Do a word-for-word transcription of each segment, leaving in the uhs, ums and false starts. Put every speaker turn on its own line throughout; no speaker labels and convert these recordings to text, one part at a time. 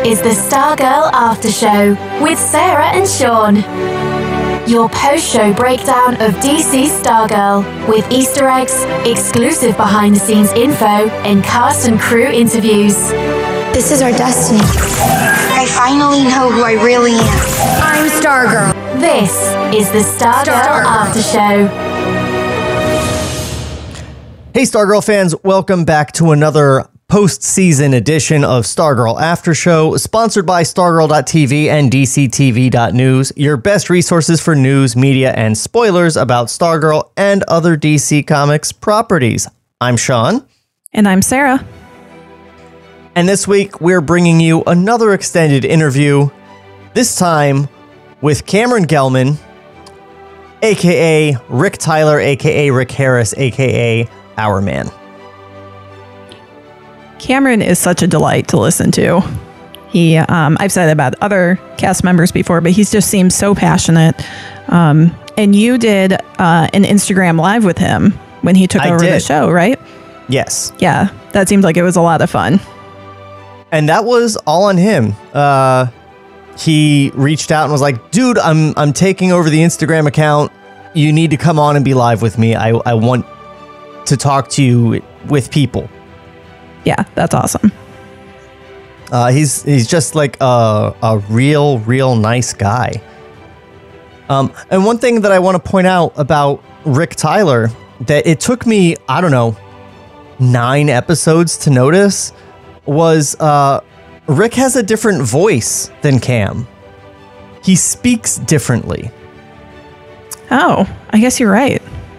is the Stargirl After Show with Sarah and Sean. Your post-show breakdown of D C Stargirl with Easter eggs, exclusive behind-the-scenes info, and cast and crew interviews.
This is our destiny. I finally know who I really am. I'm Stargirl.
This is the Stargirl Star- After Show.
Hey Stargirl fans, welcome back to another post-season edition of Stargirl After Show, sponsored by Stargirl dot T V and D C T V dot news, your best resources for news, media, and spoilers about Stargirl and other D C Comics properties. I'm Sean.
And I'm Sarah.
And this week, we're bringing you another extended interview, this time with Cameron Gelman, a k a. Rick Tyler, a k a. Rick Harris, a k a. Our Man.
Cameron is such a delight to listen to. He, um, I've said about other cast members before, but he just seems so passionate. Um, and you did uh, an Instagram Live with him when he took I over did. the show, right?
Yes.
Yeah, that seemed like it was a lot of fun.
And that was all on him. Uh, he reached out and was like, dude, I'm I'm taking over the Instagram account. You need to come on and be live with me. I, I want to talk to you with people.
Yeah, that's awesome.
Uh, he's he's just like a, a real, real nice guy. Um, and one thing that I want to point out about Rick Tyler, that it took me, I don't know, nine episodes to notice, was uh, Rick has a different voice than Cam. He speaks differently.
Oh, I guess you're right.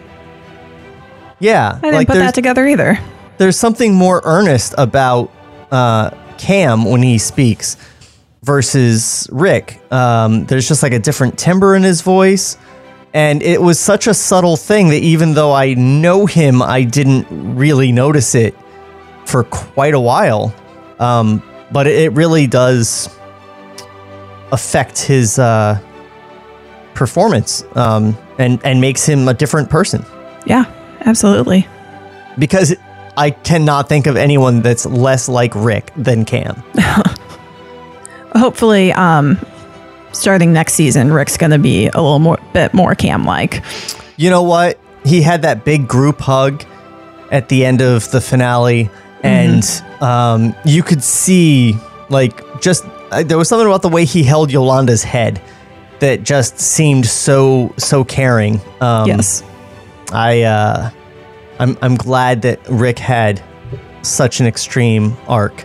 Yeah.
I didn't
like
put that together either.
There's something more earnest about uh, Cam when he speaks versus Rick. Um, there's just like a different timbre in his voice. And it was such a subtle thing that even though I know him, I didn't really notice it for quite a while. Um, but it really does affect his uh, performance um, and, and makes him a different person.
Yeah, absolutely.
Because I cannot think of anyone that's less like Rick than Cam.
Hopefully, um, starting next season, Rick's going to be a little more bit more Cam-like.
You know what? He had that big group hug at the end of the finale, and mm-hmm. um, you could see, like, just uh, there was something about the way he held Yolanda's head that just seemed so so caring. Um,
yes,
I. Uh, I'm I'm glad that Rick had such an extreme arc.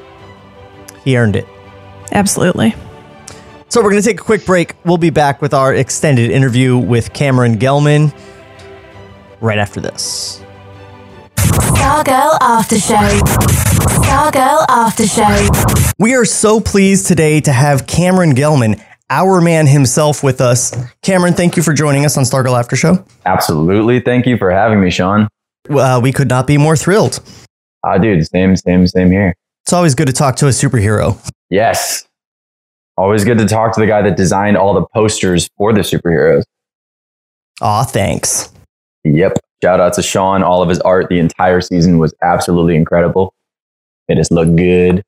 He earned it.
Absolutely.
So we're going to take a quick break. We'll be back with our extended interview with Cameron Gelman right after this.
Stargirl After Show. Stargirl After Show.
We are so pleased today to have Cameron Gelman, our man himself, with us. Cameron, thank you for joining us on Stargirl After Show.
Absolutely. Thank you for having me, Sean.
Uh, we could not be more thrilled.
Ah, uh, dude, same, same, same here.
It's always good to talk to a superhero.
Yes. Always good to talk to the guy that designed all the posters for the superheroes.
Aw, thanks.
Yep. Shout out to Sean. All of his art the entire season was absolutely incredible. It just looked good.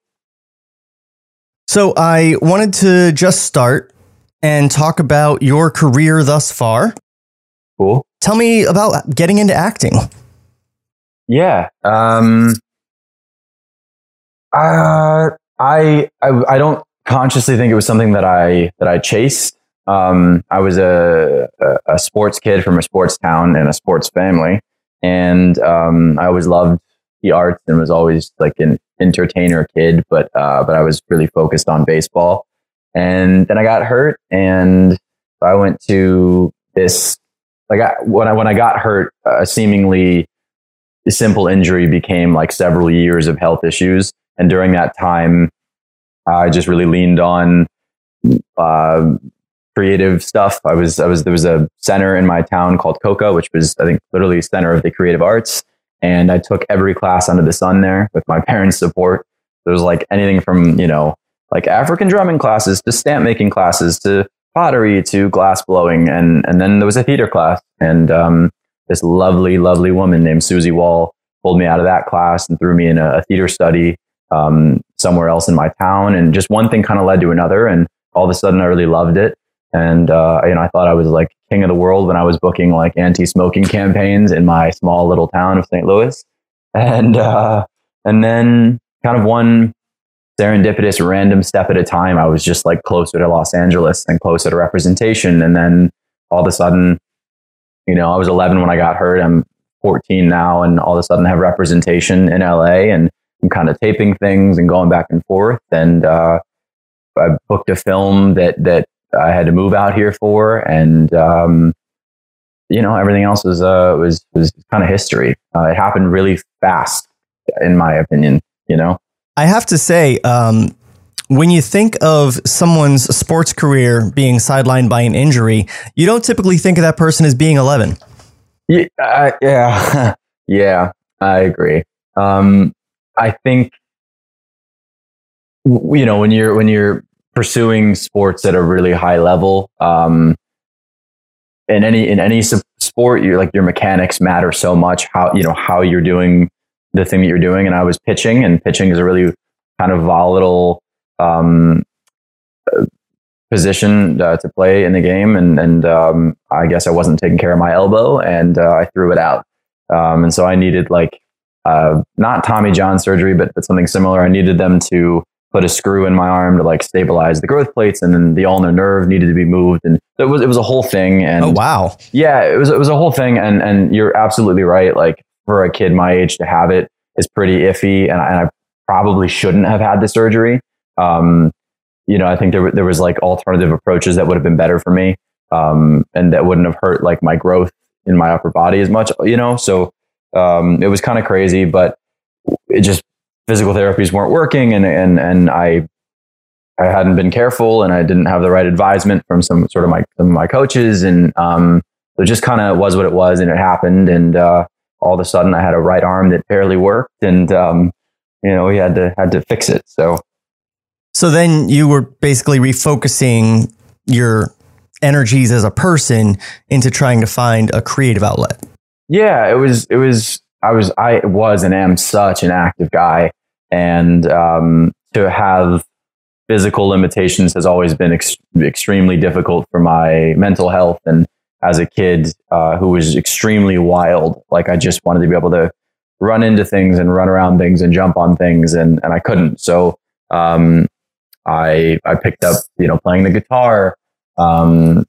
So I wanted to just start and talk about your career thus far.
Cool.
Tell me about getting into acting.
Yeah. Um, uh, I, I I don't consciously think it was something that I that I chased. Um, I was a, a a sports kid from a sports town and a sports family, and um, I always loved the arts and was always like an entertainer kid. But uh, but I was really focused on baseball, and then I got hurt, and I went to this. Like I, when I when I got hurt, a seemingly simple injury became like several years of health issues, and during that time, I just really leaned on uh, creative stuff. I was I was there was a center in my town called Coca, which was I think literally center of the creative arts, and I took every class under the sun there with my parents' support. There was like anything from you know like African drumming classes to stamp making classes to pottery to glass blowing, and and then there was a theater class, and um, this lovely, lovely woman named Susie Wall pulled me out of that class and threw me in a, a theater study um, somewhere else in my town. And just one thing kind of led to another. And all of a sudden I really loved it. And, uh, you know, I thought I was like king of the world when I was booking like anti-smoking campaigns in my small little town of Saint Louis. And, uh, and then kind of one serendipitous random step at a time, I was just like closer to Los Angeles and closer to representation. And then all of a sudden, you know, I was eleven when I got hurt. I'm fourteen now, and all of a sudden I have representation in L A, and I'm kind of taping things and going back and forth. And uh, I booked a film that that I had to move out here for, and um, you know, everything else was uh, was was kind of history. Uh, it happened really fast, in my opinion. You know,
I have to say, um, when you think of someone's sports career being sidelined by an injury, you don't typically think of that person as being eleven.
Yeah, uh, yeah, yeah, I agree. Um, I think, you know, when you're when you're pursuing sports at a really high level, um, in any in any sport, you're like your mechanics matter so much. How you know how you're doing the thing that you're doing. And I was pitching, and pitching is a really kind of volatile um, position uh, to play in the game. And, and um, I guess I wasn't taking care of my elbow, and uh, I threw it out. Um, and so I needed like, uh, not Tommy John surgery, but, but something similar. I needed them to put a screw in my arm to like stabilize the growth plates, and then the ulnar nerve needed to be moved. And it was, it was a whole thing. And
oh, wow.
Yeah, it was, it was a whole thing. And, and you're absolutely right. Like for a kid my age to have it is pretty iffy. And I, and I probably shouldn't have had the surgery. Um, you know, I think there, there was like alternative approaches that would have been better for me. Um, and that wouldn't have hurt like my growth in my upper body as much, you know? So, um, it was kind of crazy, but it just, physical therapies weren't working. And, and, and I, I hadn't been careful, and I didn't have the right advisement from some sort of my, some of my coaches. And, um, it just kind of was what it was, and it happened. And, uh, all of a sudden I had a right arm that barely worked, and, um, you know, we had to, had to fix it. So,
So then you were basically refocusing your energies as a person into trying to find a creative outlet.
Yeah, it was, it was, I was, I was and am such an active guy. And um, to have physical limitations has always been ex- extremely difficult for my mental health. And as a kid uh, who was extremely wild, like I just wanted to be able to run into things and run around things and jump on things. And, and I couldn't. So um, I, I picked up, you know, playing the guitar. Um,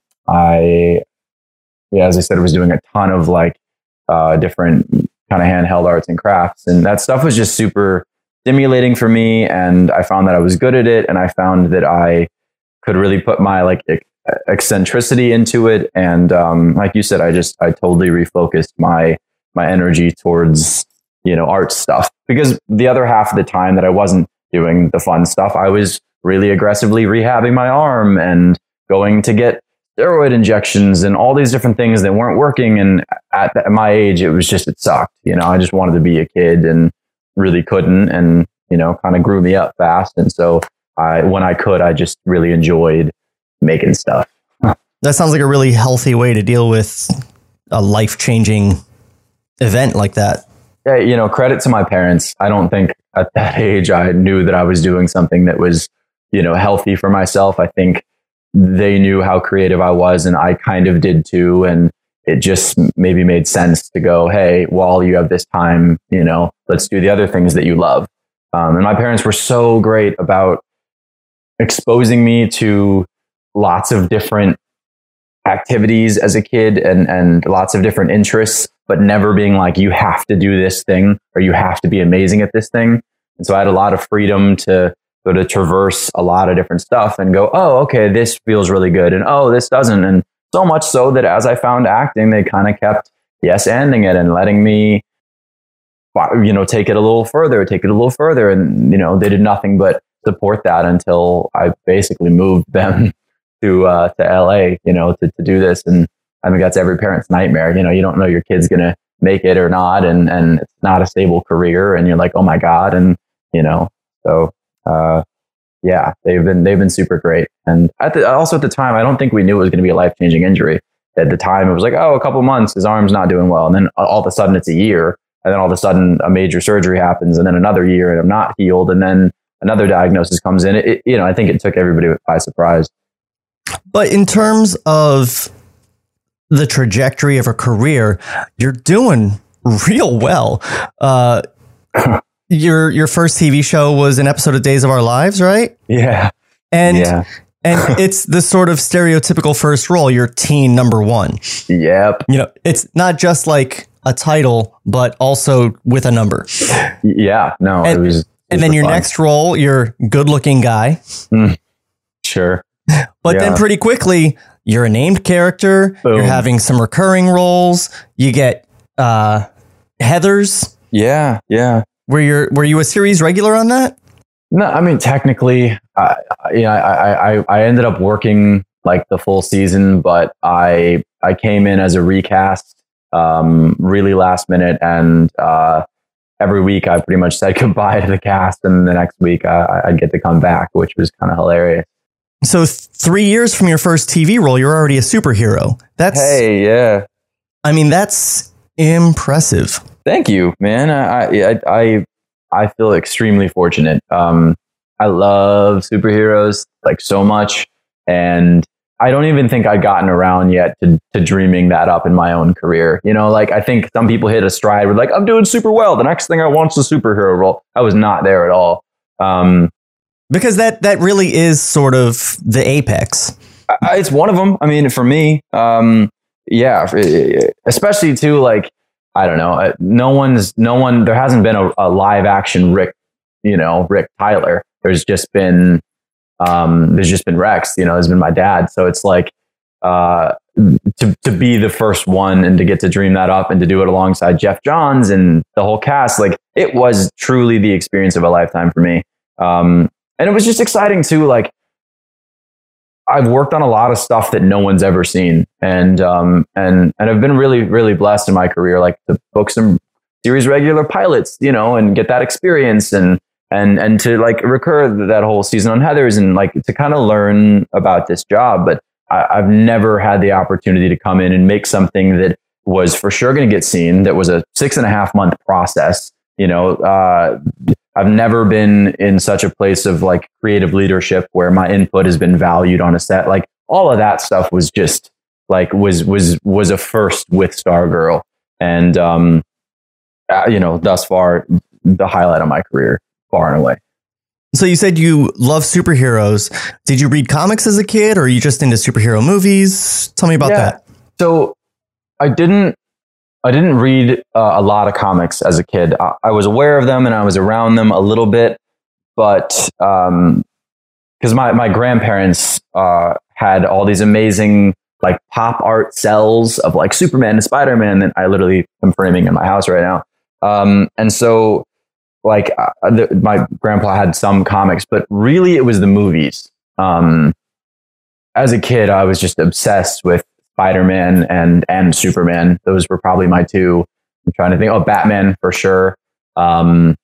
I, yeah, as I said, I was doing a ton of like uh, different kind of handheld arts and crafts. And that stuff was just super stimulating for me. And I found that I was good at it. And I found that I could really put my like eccentricity into it. And um, like you said, I just, I totally refocused my, my energy towards, you know, art stuff, because the other half of the time that I wasn't doing the fun stuff, I was really aggressively rehabbing my arm and going to get steroid injections and all these different things that weren't working. And at, at my age, it was just, it sucked. You know, I just wanted to be a kid and really couldn't, and, you know, kind of grew me up fast. And so I, when I could, I just really enjoyed making stuff.
That sounds like a really healthy way to deal with a life-changing event like that.
Yeah, you know, credit to my parents. I don't think at that age I knew that I was doing something that was, you know, healthy for myself. I think they knew how creative I was, and I kind of did too. And it just maybe made sense to go, hey, while you have this time, you know, let's do the other things that you love. Um, and my parents were so great about exposing me to lots of different activities as a kid, and, and lots of different interests, but never being like, you have to do this thing or you have to be amazing at this thing. And so I had a lot of freedom to go to traverse a lot of different stuff and go, oh, okay, this feels really good. And oh, this doesn't. And so much so that as I found acting, they kind of kept yes-anding it and letting me, you know, take it a little further, take it a little further. And, you know, they did nothing but support that until I basically moved them to, uh, to L A, you know, to, to do this. And I think that's every parent's nightmare. You know, you don't know your kid's going to make it or not. And, and it's not a stable career. And you're like, oh my God. And, you know, so, uh, yeah, they've been, they've been super great. And at the, also at the time, I don't think we knew it was going to be a life-changing injury. At the time, it was like, oh, a couple months, his arm's not doing well. And then all of a sudden it's a year. and then all of a sudden a major surgery happens, and then another year and I'm not healed, and then another diagnosis comes in. It, it, you know, I think it took everybody by surprise.
But in terms of the trajectory of a career, you're doing real well. Uh, your your first T V show was an episode of Days of Our Lives, right?
Yeah.
And
yeah.
and it's the sort of stereotypical first role, you're teen number one.
Yep.
You know, it's not just like a title, but also with a number.
Yeah. No,
and,
it was. It
and
was
then your
fun.
next role, you're a good looking guy.
Mm, sure.
But
yeah.
then pretty quickly, you're a named character.
Boom.
You're having some recurring roles. You get uh, Heathers.
Yeah. Yeah.
Were you were you a series regular on that?
No, I mean, technically, I, you know, I, I, I ended up working like the full season, but I, I came in as a recast, um, really last minute. And, uh, every week I pretty much said goodbye to the cast, and the next week I, I'd get to come back, which was kind of hilarious.
So th- three years from your first T V role, you're already a superhero. That's,
Hey, yeah.
I mean, that's impressive.
Thank you, man. I, I, I, I feel extremely fortunate. Um, I love superheroes like so much, and I don't even think I'd gotten around yet to, to dreaming that up in my own career. You know, like I think some people hit a stride with like, I'm doing super well. The next thing I want is a superhero role. I was not there at all. Um,
because that, that really is sort of the apex.
I, it's one of them. I mean, for me, um, yeah, especially too, like, I don't know. No one's, no one, there hasn't been a, a live action Rick, you know, Rick Tyler. There's just been, um, there's just been Rex, you know, there's been my dad. So it's like, uh, to, to be the first one and to get to dream that up and to do it alongside Jeff Johns and the whole cast, like it was truly the experience of a lifetime for me. Um, and it was just exciting too. Like, I've worked on a lot of stuff that no one's ever seen. And, um, and, and I've been really, really blessed in my career, like to book some series regular pilots, you know, and get that experience and, and, and to like recur that whole season on Heathers and like to kind of learn about this job. But I, I've never had the opportunity to come in and make something that was for sure going to get seen. That was a six and a half month process. You know, uh, I've never been in such a place of like creative leadership where my input has been valued on a set. Like all of that stuff was just like was was was a first with Stargirl, and um, uh, you know, thus far the highlight of my career, far and away.
So you said you love superheroes. Did you read comics as a kid, or are you just into superhero movies? Tell me about
yeah.
that.
So I didn't. I didn't read uh, a lot of comics as a kid. I, I was aware of them and I was around them a little bit, but um, because my, my grandparents uh, had all these amazing like pop art cells of like Superman and Spider-Man that I literally am framing in my house right now. Um, and so like uh, the, my grandpa had some comics, but really it was the movies. Um, as a kid, I was just obsessed with Spider-Man and and Superman. Those were probably my two. I'm trying to think. Oh, Batman for sure. Um,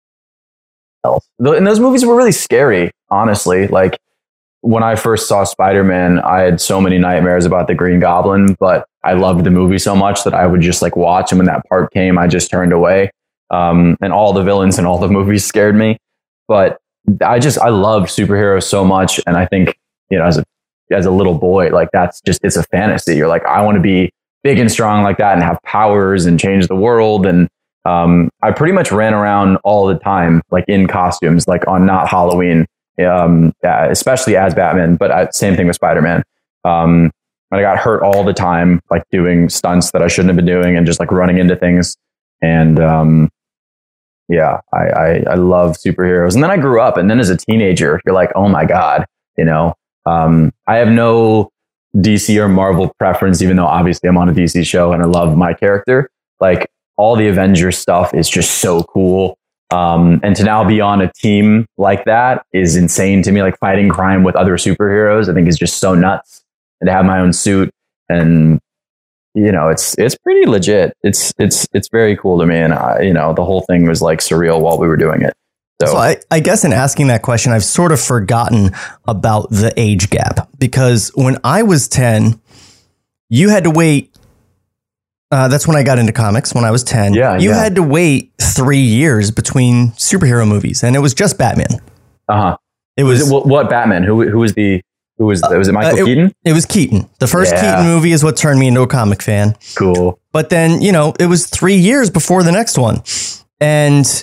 else. And those movies were really scary, honestly. Like when I first saw Spider-Man, I had so many nightmares about the Green Goblin, but I loved the movie so much that I would just like watch. And when that part came, I just turned away. Um, and all the villains in all the movies scared me. But I just I loved superheroes so much, and I think you know as a as a little boy, like that's just, it's a fantasy. You're like, I want to be big and strong like that and have powers and change the world. And um, I pretty much ran around all the time, like in costumes, like on not Halloween, um, yeah, especially as Batman, but I, same thing with Spider-Man. Um, and I got hurt all the time, like doing stunts that I shouldn't have been doing and just like running into things. And um, yeah, I, I, I love superheroes. And then I grew up, and then as a teenager, you're like, oh my God, you know, Um, I have no D C or Marvel preference, even though obviously I'm on a D C show and I love my character. Like all the Avengers stuff is just so cool. Um, and to now be on a team like that is insane to me. Like fighting crime with other superheroes, I think is just so nuts. And to have my own suit, and you know, it's it's pretty legit. It's it's it's very cool to me. And I, you know, the whole thing was like surreal while we were doing it. So,
so I, I guess in asking that question, I've sort of forgotten about the age gap, because when I was ten, you had to wait Uh, that's when I got into comics, when I was ten.
Yeah,
you
yeah.
had to wait three years between superhero movies, and it was just Batman.
Uh-huh.
It was,
was it, what, what Batman? Who who was the who was was it Michael
uh, it,
Keaton?
It was Keaton. The first
Yeah.
Keaton movie is what turned me into a comic fan.
Cool.
But then, you know, it was three years before the next one. And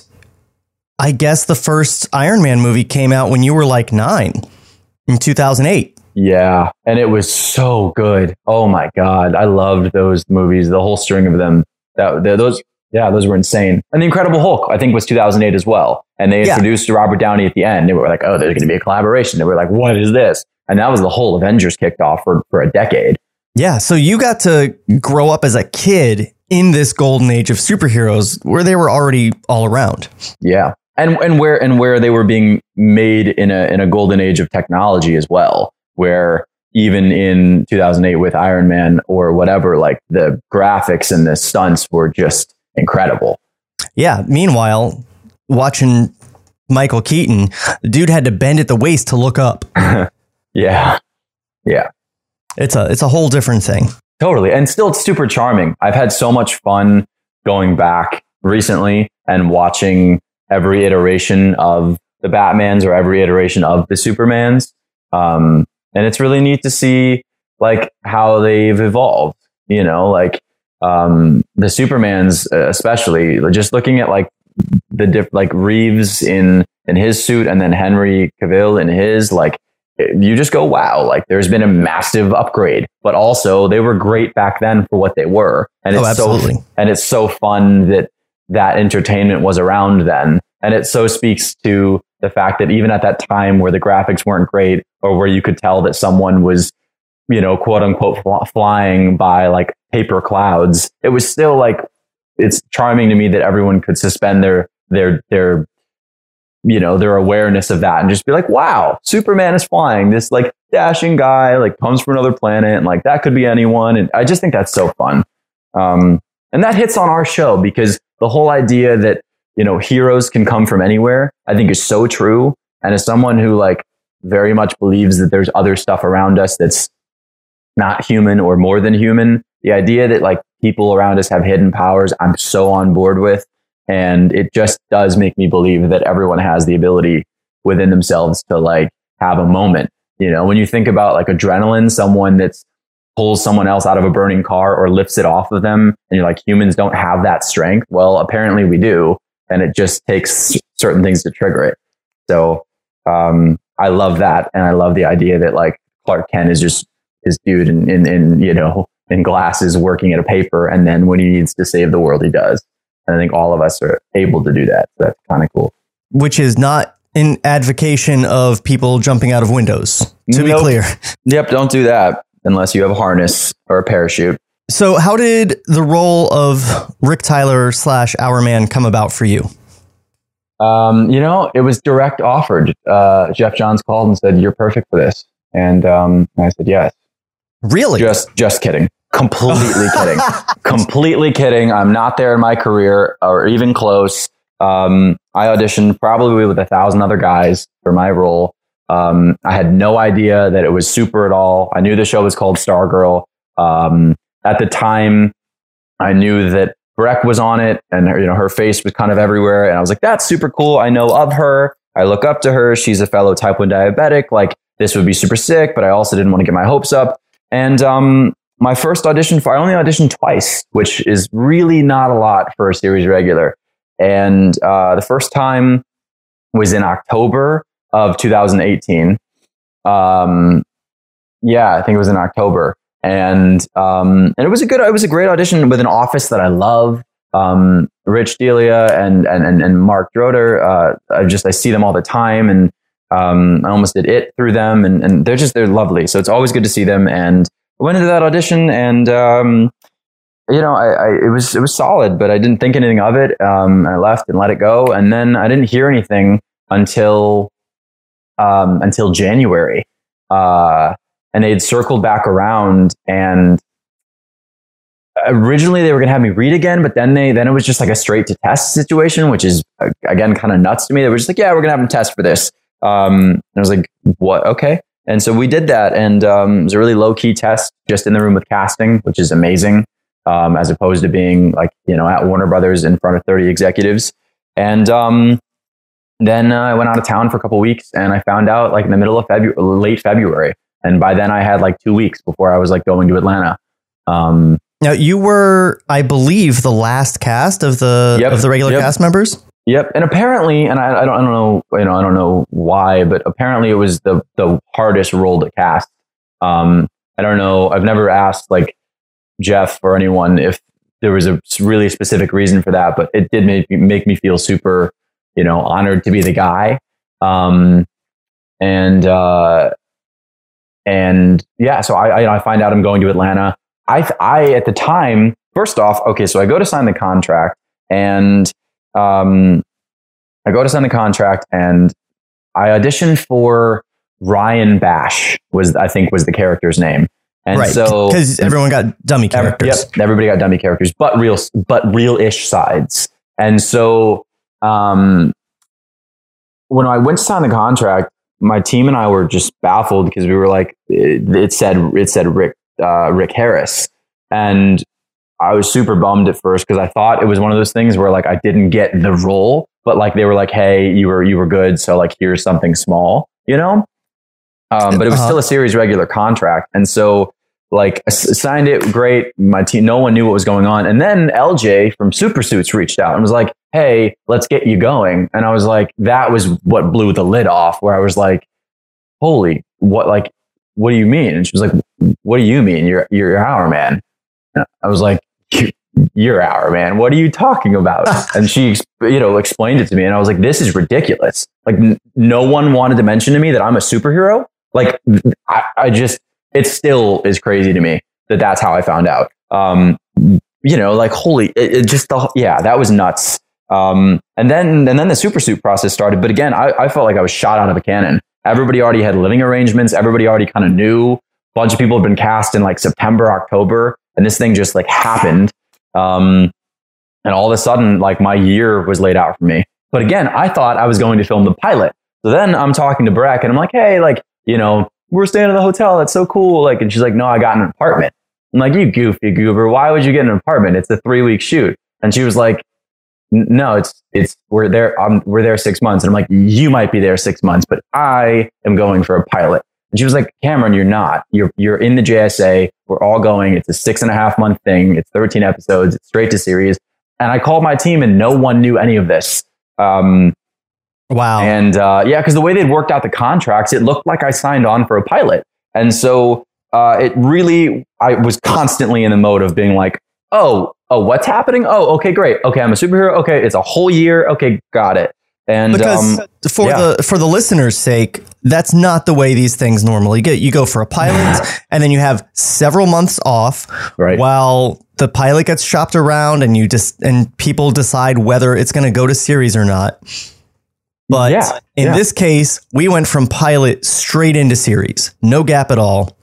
I guess the first Iron Man movie came out when you were like nine in two thousand eight.
Yeah, and it was so good. Oh my god, I loved those movies. The whole string of them. That those, yeah, those were insane. And the Incredible Hulk, I think, was two thousand eight as well. And they
Yeah.
introduced Robert Downey at the end. They were like, "Oh, there's going to be a collaboration." They were like, "What is this?" And that was the whole Avengers kicked off for for a decade.
Yeah, so you got to grow up as a kid in this golden age of superheroes where they were already all around.
Yeah, and and where and where they were being made in a in a golden age of technology as well. Where even in two thousand eight with Iron Man or whatever, like the graphics and the stunts were just incredible.
Yeah. Meanwhile, watching Michael Keaton, the dude had to bend at the waist to look up.
Yeah. Yeah.
It's a it's a whole different thing.
Totally. And still it's super charming. I've had so much fun going back recently and watching every iteration of the Batmans or every iteration of the Supermans. Um, And it's really neat to see like how they've evolved, you know, like um, the Supermans, especially just looking at like the diff- like Reeves in in his suit and then Henry Cavill in his, like you just go, wow, like there's been a massive upgrade, but also they were great back then for what they were. And it's
Oh, absolutely.
so and it's so fun that that entertainment was around then. And it so speaks to the fact that even at that time where the graphics weren't great or where you could tell that someone was, you know, quote unquote fl- flying by like paper clouds, it was still like, it's charming to me that everyone could suspend their, their, their, you know, their awareness of that and just be like, wow, Superman is flying. This like dashing guy like comes from another planet and like that could be anyone. And I just think that's so fun. Um, and that hits on our show because the whole idea that, you know, heroes can come from anywhere, I think is so true. And as someone who like very much believes that there's other stuff around us that's not human or more than human, the idea that like people around us have hidden powers, I'm so on board with. And it just does make me believe that everyone has the ability within themselves to like have a moment. You know, when you think about like adrenaline, someone that's pulls someone else out of a burning car or lifts it off of them, and you're like, humans don't have that strength. Well, apparently we do. And it just takes certain things to trigger it. So um, I love that. And I love the idea that like Clark Kent is just his dude in, in, in, you know, in glasses working at a paper. And then when he needs to save the world, he does. And I think all of us are able to do that. So that's kind of cool.
Which is not an advocation of people jumping out of windows, to
Nope.
be clear.
Yep. Don't do that unless you have a harness or a parachute.
So how did the role of Rick Tyler slash Our Man come about for you?
Um, you know, it was direct offered. Uh, Jeff Johns called and said, "You're perfect for this." And um, I said, yes.
Really?
Just, just kidding. Completely kidding. Completely kidding. I'm not there in my career or even close. Um, I auditioned probably with a thousand other guys for my role. Um, I had no idea that it was super at all. I knew the show was called Stargirl. Um, at the time, I knew that Breck was on it, and her, you know, her face was kind of everywhere. And I was like, "That's super cool. I know of her. I look up to her. She's a fellow type one diabetic. Like, this would be super sick." But I also didn't want to get my hopes up. And um, my first audition for I only auditioned twice, which is really not a lot for a series regular. And uh, the first time was in October of two thousand eighteen. Um, yeah, I think it was in October. And um, and it was a good, it was a great audition with an office that I love. Um, Rich Delia and and and Mark Droder. Uh, I just I see them all the time, and um, I almost did it through them, and and they're just they're lovely. So it's always good to see them. And I went into that audition, and um, you know, I, I it was it was solid, but I didn't think anything of it. Um, and I left and let it go, and then I didn't hear anything until um, until January. Uh, And they'd circled back around, and originally they were going to have me read again, but then they then it was just like a straight to test situation, which is uh, again kind of nuts to me. They were just like, "Yeah, we're going to have them test for this." Um, and I was like, "What? Okay." And so we did that, and um, it was a really low key test, just in the room with casting, which is amazing. um, as opposed to being like, you know, at Warner Brothers in front of thirty executives. And um, then uh, I went out of town for a couple of weeks, and I found out like in the middle of February, late February. And by then I had like two weeks before I was like going to Atlanta. Um,
now you were, I believe, the last cast of the
yep,
of the regular
yep.
cast members.
Yep. And apparently, and I, I don't, I don't know, you know, I don't know why, but apparently it was the, the hardest role to cast. Um, I don't know. I've never asked like Jeff or anyone if there was a really specific reason for that, but it did make me, make me feel super, you know, honored to be the guy. Um, and, uh, and yeah, so I, I, I find out I'm going to Atlanta. I, I, at the time, first off, okay, so I go to sign the contract, and Um, I go to sign the contract, and I auditioned for Ryan Bash, was I think was the character's name, and
right,
so
because everyone got dummy characters.
Yep, everybody got dummy characters, but real, but real-ish sides. And so, um, when I went to sign the contract, my team and I were just baffled because we were like, it, it said it said Rick uh, Rick Harris, and I was super bummed at first because I thought it was one of those things where like I didn't get the role, but like they were like, "Hey, you were you were good, so like here's something small," you know. Um, but it was
uh-huh.
still a series regular contract, and so like I signed it. Great, my team. No one knew what was going on, and then L J from Super Suits reached out and was like, "Hey, let's get you going." And I was like, that was what blew the lid off. Where I was like, "Holy, what? Like, what do you mean?" And she was like, "What do you mean? You're you're our man." And I was like, "You're our man. What are you talking about?" And she, you know, explained it to me, and I was like, "This is ridiculous. Like, n- no one wanted to mention to me that I'm a superhero. Like, I, I just, it still is crazy to me that that's how I found out. Um, you know, like, holy, it, it just, the, yeah, that was nuts. Um, and then, and then the super suit process started. But again, I, I felt like I was shot out of a cannon. Everybody already had living arrangements. Everybody already kind of knew. A bunch of people had been cast in like September, October, and this thing just like happened. Um, and all of a sudden, like my year was laid out for me. But again, I thought I was going to film the pilot. So then I'm talking to Breck, and I'm like, "Hey, like, you know, we're staying in the hotel. That's so cool." Like, and she's like, "No, I got an apartment." I'm like, "You goofy goober. Why would you get an apartment? It's a three week shoot." And she was like, "No, it's, it's, we're there. Um, we're there six months. And I'm like, "You might be there six months, but I am going for a pilot." And she was like, "Cameron, you're not. You're, you're in the J S A. We're all going. It's a six and a half month thing. It's thirteen episodes. It's straight to series." And I called my team, and no one knew any of this. Um,
wow.
And uh, yeah, because the way they'd worked out the contracts, it looked like I signed on for a pilot. And so uh, it really, I was constantly in the mode of being like, oh, oh, what's happening? Oh, okay, great. Okay, I'm a superhero. Okay, it's a whole year. Okay, got it. And
because
um,
for
yeah.
the for the listeners' sake, that's not the way these things normally get. You go for a pilot, and then you have several months off,
right,
while the pilot gets shopped around, and you just and people decide whether it's going to go to series or not. But
yeah,
in
yeah.
this case, we went from pilot straight into series, no gap at all.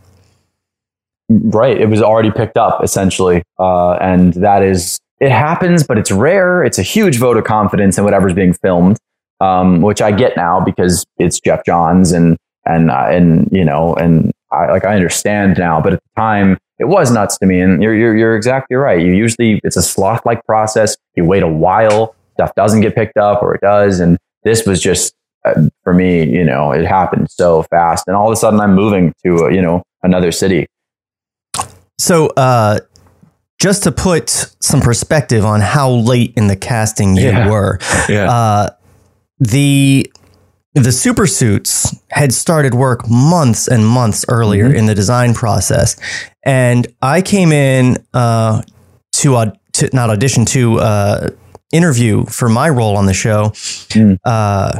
Right, it was already picked up essentially, uh, and that is, it happens, but it's rare. It's a huge vote of confidence in whatever's being filmed. Um, which I get now because it's Jeff Johns and, and, uh, and, you know, and I, like, I understand now, but at the time it was nuts to me. And you're, you're, you're exactly right. You usually, it's a sloth like process. You wait a while, stuff doesn't get picked up, or it does. And this was just, uh, for me, you know, it happened so fast, and all of a sudden I'm moving to, uh, you know, another city.
So, uh, just to put some perspective on how late in the casting you
Yeah.
were,
Yeah.
uh, The the super suits had started work months and months earlier mm-hmm. in the design process, and I came in uh, to, aud- to not audition to uh, interview for my role on the show, mm. uh,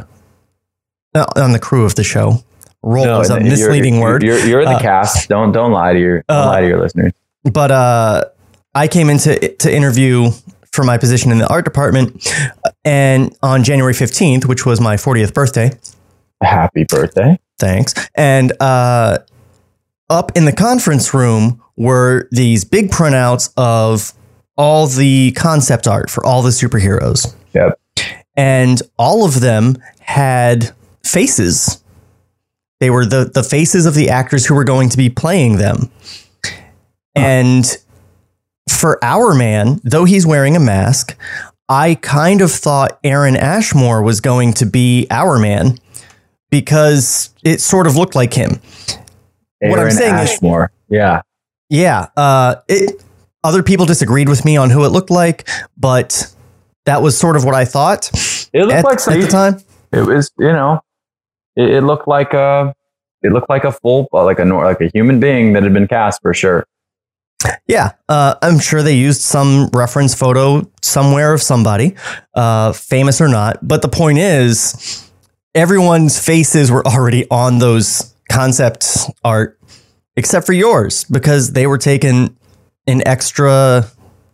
on the crew of the show. Role no, is a misleading
you're,
word.
You're, you're in the
uh,
cast. Don't don't lie to your don't uh, lie to your listeners.
But uh, I came in to to interview for my position in the art department, and on January fifteenth, which was my fortieth birthday.
Happy birthday.
Thanks. And uh, up in the conference room were these big printouts of all the concept art for all the superheroes.
Yep.
And all of them had faces. They were the, the faces of the actors who were going to be playing them. And for Our Man, though he's wearing a mask, I kind of thought Aaron Ashmore was going to be Our Man because it sort of looked like him.
Aaron
what I'm saying
Ashmore.
is,
yeah,
yeah. Uh, it, other people disagreed with me on who it looked like, but that was sort of what I thought.
It looked
at,
like some,
at the time.
It was, you know, it, it looked like a, it looked like a full, like a like a human being that had been cast for sure.
Yeah, uh, I'm sure they used some reference photo somewhere of somebody, uh, famous or not. But the point is, everyone's faces were already on those concept art, except for yours, because they were taking an extra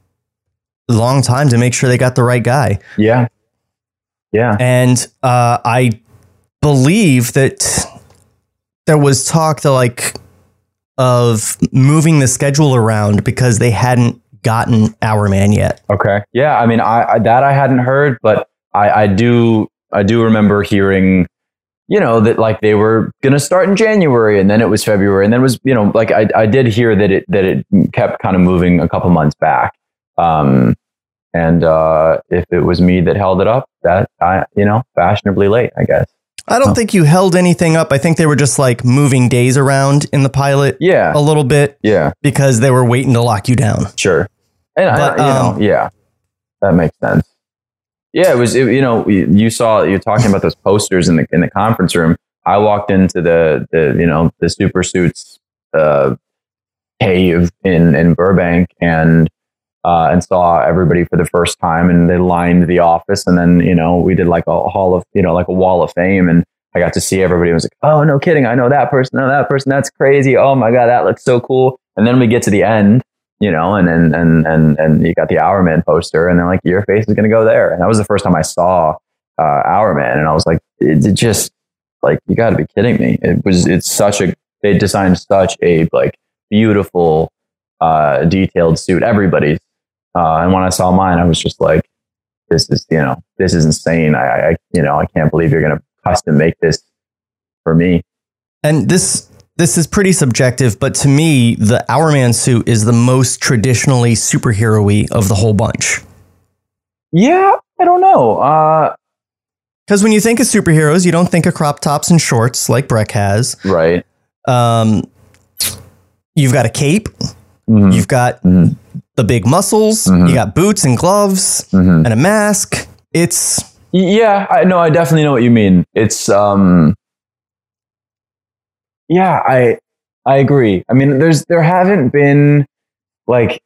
long time to make sure they got the right guy.
Yeah. Yeah.
And uh, I believe that there was talk to like of moving the schedule around because they hadn't gotten Our Man yet.
Okay. Yeah. I mean, I, I that I hadn't heard, but I, I do I do remember hearing, you know, that like they were going to start in January and then it was February and then it was, you know, like I, I did hear that it that it kept kind of moving a couple months back. Um, and uh, if it was me that held it up, that I, you know, fashionably late, I guess.
I don't oh. think you held anything up. I think they were just like moving days around in the pilot.
Yeah.
A little bit.
Yeah.
Because they were waiting to lock you down.
Sure. And
but,
I, you
um,
know, yeah, that makes sense. Yeah, it was, it, you know, you saw, you're talking about those posters in the in the conference room. I walked into the, the you know, the Super Suits uh, cave in, in Burbank and uh, and saw everybody for the first time. And they lined the office. And then, you know, we did like a hall of, you know, like a wall of fame. And I got to see everybody. I was like, oh, no kidding. I know that person. No, that person. That's crazy. Oh, my God, that looks so cool. And then we get to the end. You know, and then and and and you got the Our Man poster, and they're like, your face is going to go there. And that was the first time I saw uh, Our Man, and I was like, it, it just like, you got to be kidding me. It was, it's such a, they designed such a like beautiful, uh, detailed suit. Everybody's, uh, and when I saw mine, I was just like, this is, you know, this is insane. I, I you know, I can't believe you're going to custom make this for me.
And this. This is pretty subjective, but to me, the Our Man suit is the most traditionally superhero-y of the whole bunch.
Yeah, I don't know.
Because uh, when you think of superheroes, you don't think of crop tops and shorts like Breck has.
Right.
Um, you've got a cape.
Mm-hmm.
You've got mm-hmm. the big muscles. Mm-hmm. You got boots and gloves mm-hmm. and a mask. It's...
Yeah, I know. I definitely know what you mean. It's... um. Yeah, I I agree. I mean, there's there haven't been like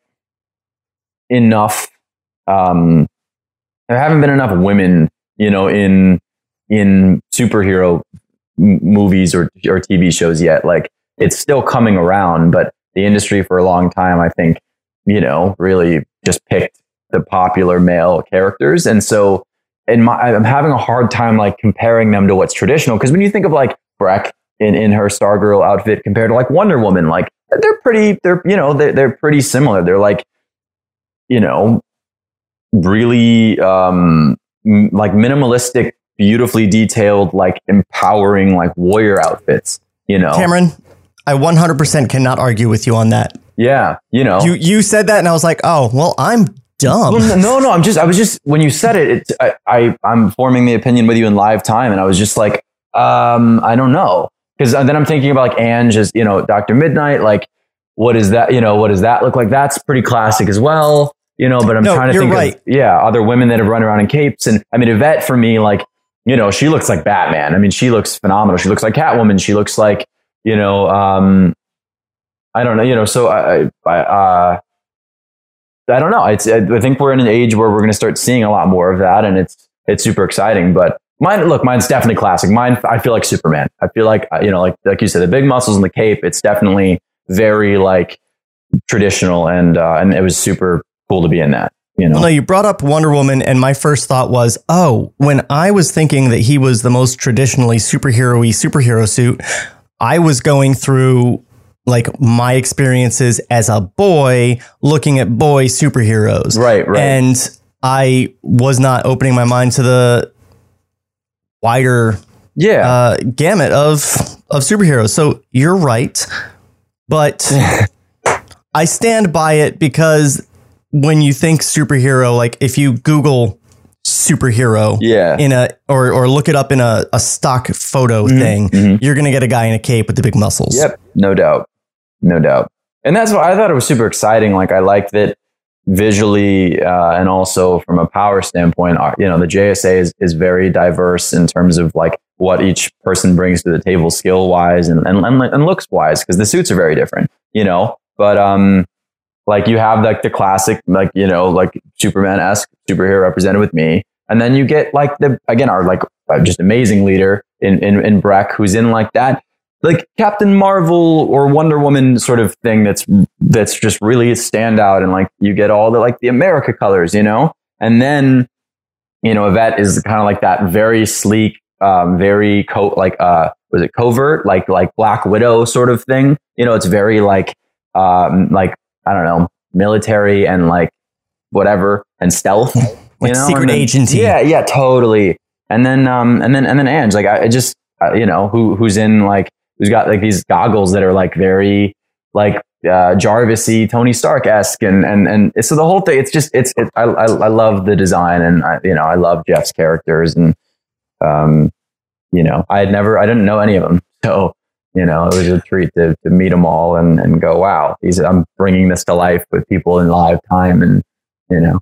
enough um there haven't been enough women, you know, in in superhero m- movies or or T V shows yet. Like it's still coming around, but the industry for a long time, I think, you know, really just picked the popular male characters. And so in my I'm having a hard time like comparing them to what's traditional, because when you think of like Breck in, in her Stargirl outfit compared to like Wonder Woman, like they're pretty, they're, you know, they're, they're pretty similar. They're like, you know, really um, m- like minimalistic, beautifully detailed, like empowering, like warrior outfits, you know.
Cameron, I one hundred percent cannot argue with you on that.
Yeah. You know,
you, you said that and I was like, oh, well, I'm dumb.
Well, no, no, I'm just, I was just, when you said it, it I, I, I'm forming the opinion with you in live time. And I was just like, um, I don't know. Because then I'm thinking about like Ange as, you know, Doctor Midnight, like, what is that, you know, what does that look like? That's pretty classic as well, you know, but I'm no, trying to think right. of, yeah, other women that have run around in capes. And I mean, Yvette for me, like, you know, she looks like Batman. I mean, she looks phenomenal. She looks like Catwoman. She looks like, you know, um, I don't know, you know, so I, I, uh, I don't know. It's, I think we're in an age where we're going to start seeing a lot more of that, and it's, it's super exciting, but mine, look, mine's definitely classic. Mine, I feel like Superman. I feel like, you know, like like you said, the big muscles and the cape. It's definitely very like traditional, and uh, and it was super cool to be in that. You know,
well, no, you brought up Wonder Woman, and my first thought was, oh, when I was thinking that he was the most traditionally superhero-y superhero suit, I was going through like my experiences as a boy looking at boy superheroes,
right, right,
and I was not opening my mind to the wider
yeah
uh, gamut of of superheroes. So you're right, but I stand by it because when you think superhero, like if you Google superhero
yeah.
in a or or look it up in a, a stock photo mm-hmm. thing, mm-hmm. you're gonna get a guy in a cape with the big muscles.
Yep, no doubt. No doubt. And that's why I thought it was super exciting. Like I liked that visually uh, and also from a power standpoint, you know, the J S A is, is very diverse in terms of like what each person brings to the table skill wise and, and, and looks wise, because the suits are very different, you know, but um, like you have like the classic, like, you know, like Superman-esque superhero represented with me. And then you get like the, again, our like just amazing leader in, in, in Breck, who's in like that, like Captain Marvel or Wonder Woman sort of thing that's that's just really a standout, and like you get all the like the America colors, you know, and then you know Yvette is kind of like that very sleek, um, very co- like uh was it covert like like Black Widow sort of thing, you know, it's very like um like I don't know, military and like whatever and stealth,
like
you know?
secret
then,
agency.
Yeah, yeah, totally. And then um and then and then Ange, like I, I just uh, you know who who's in like. Who's got like these goggles that are like very like uh, Jarvis-y, Tony Stark-esque, and and and so the whole thing. It's just it's it, I, I I love the design, and I, you know I love Jeff's characters, and um you know I had never I didn't know any of them, so you know it was a treat to to meet them all and and go, wow, these I'm bringing this to life with people in live time, and you know.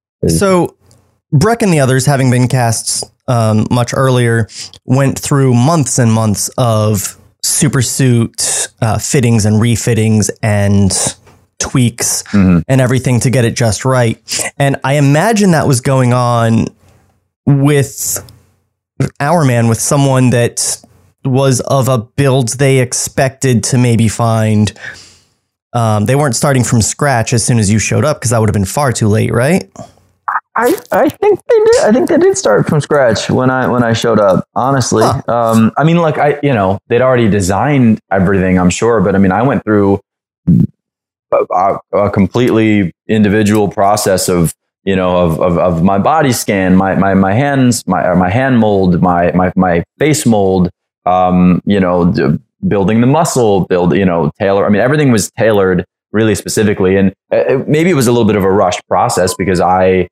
So Breck and the others, having been cast um, much earlier, went through months and months of super suit uh, fittings and refittings and tweaks mm-hmm. and everything to get it just right. And I imagine that was going on with Our Man, with someone that was of a build they expected to maybe find. Um, they weren't starting from scratch as soon as you showed up, because that would have been far too late, right?
I, I think they did. I think they did start from scratch when I when I showed up. Honestly, huh. um, I mean, like I, you know, they'd already designed everything, I'm sure, but I mean, I went through a, a completely individual process of, you know, of of, of my body scan, my my my hands, my my hand mold, my my my face mold, um, you know, building the muscle, build, you know, tailor. I mean, everything was tailored really specifically, and it, maybe it was a little bit of a rushed process because I.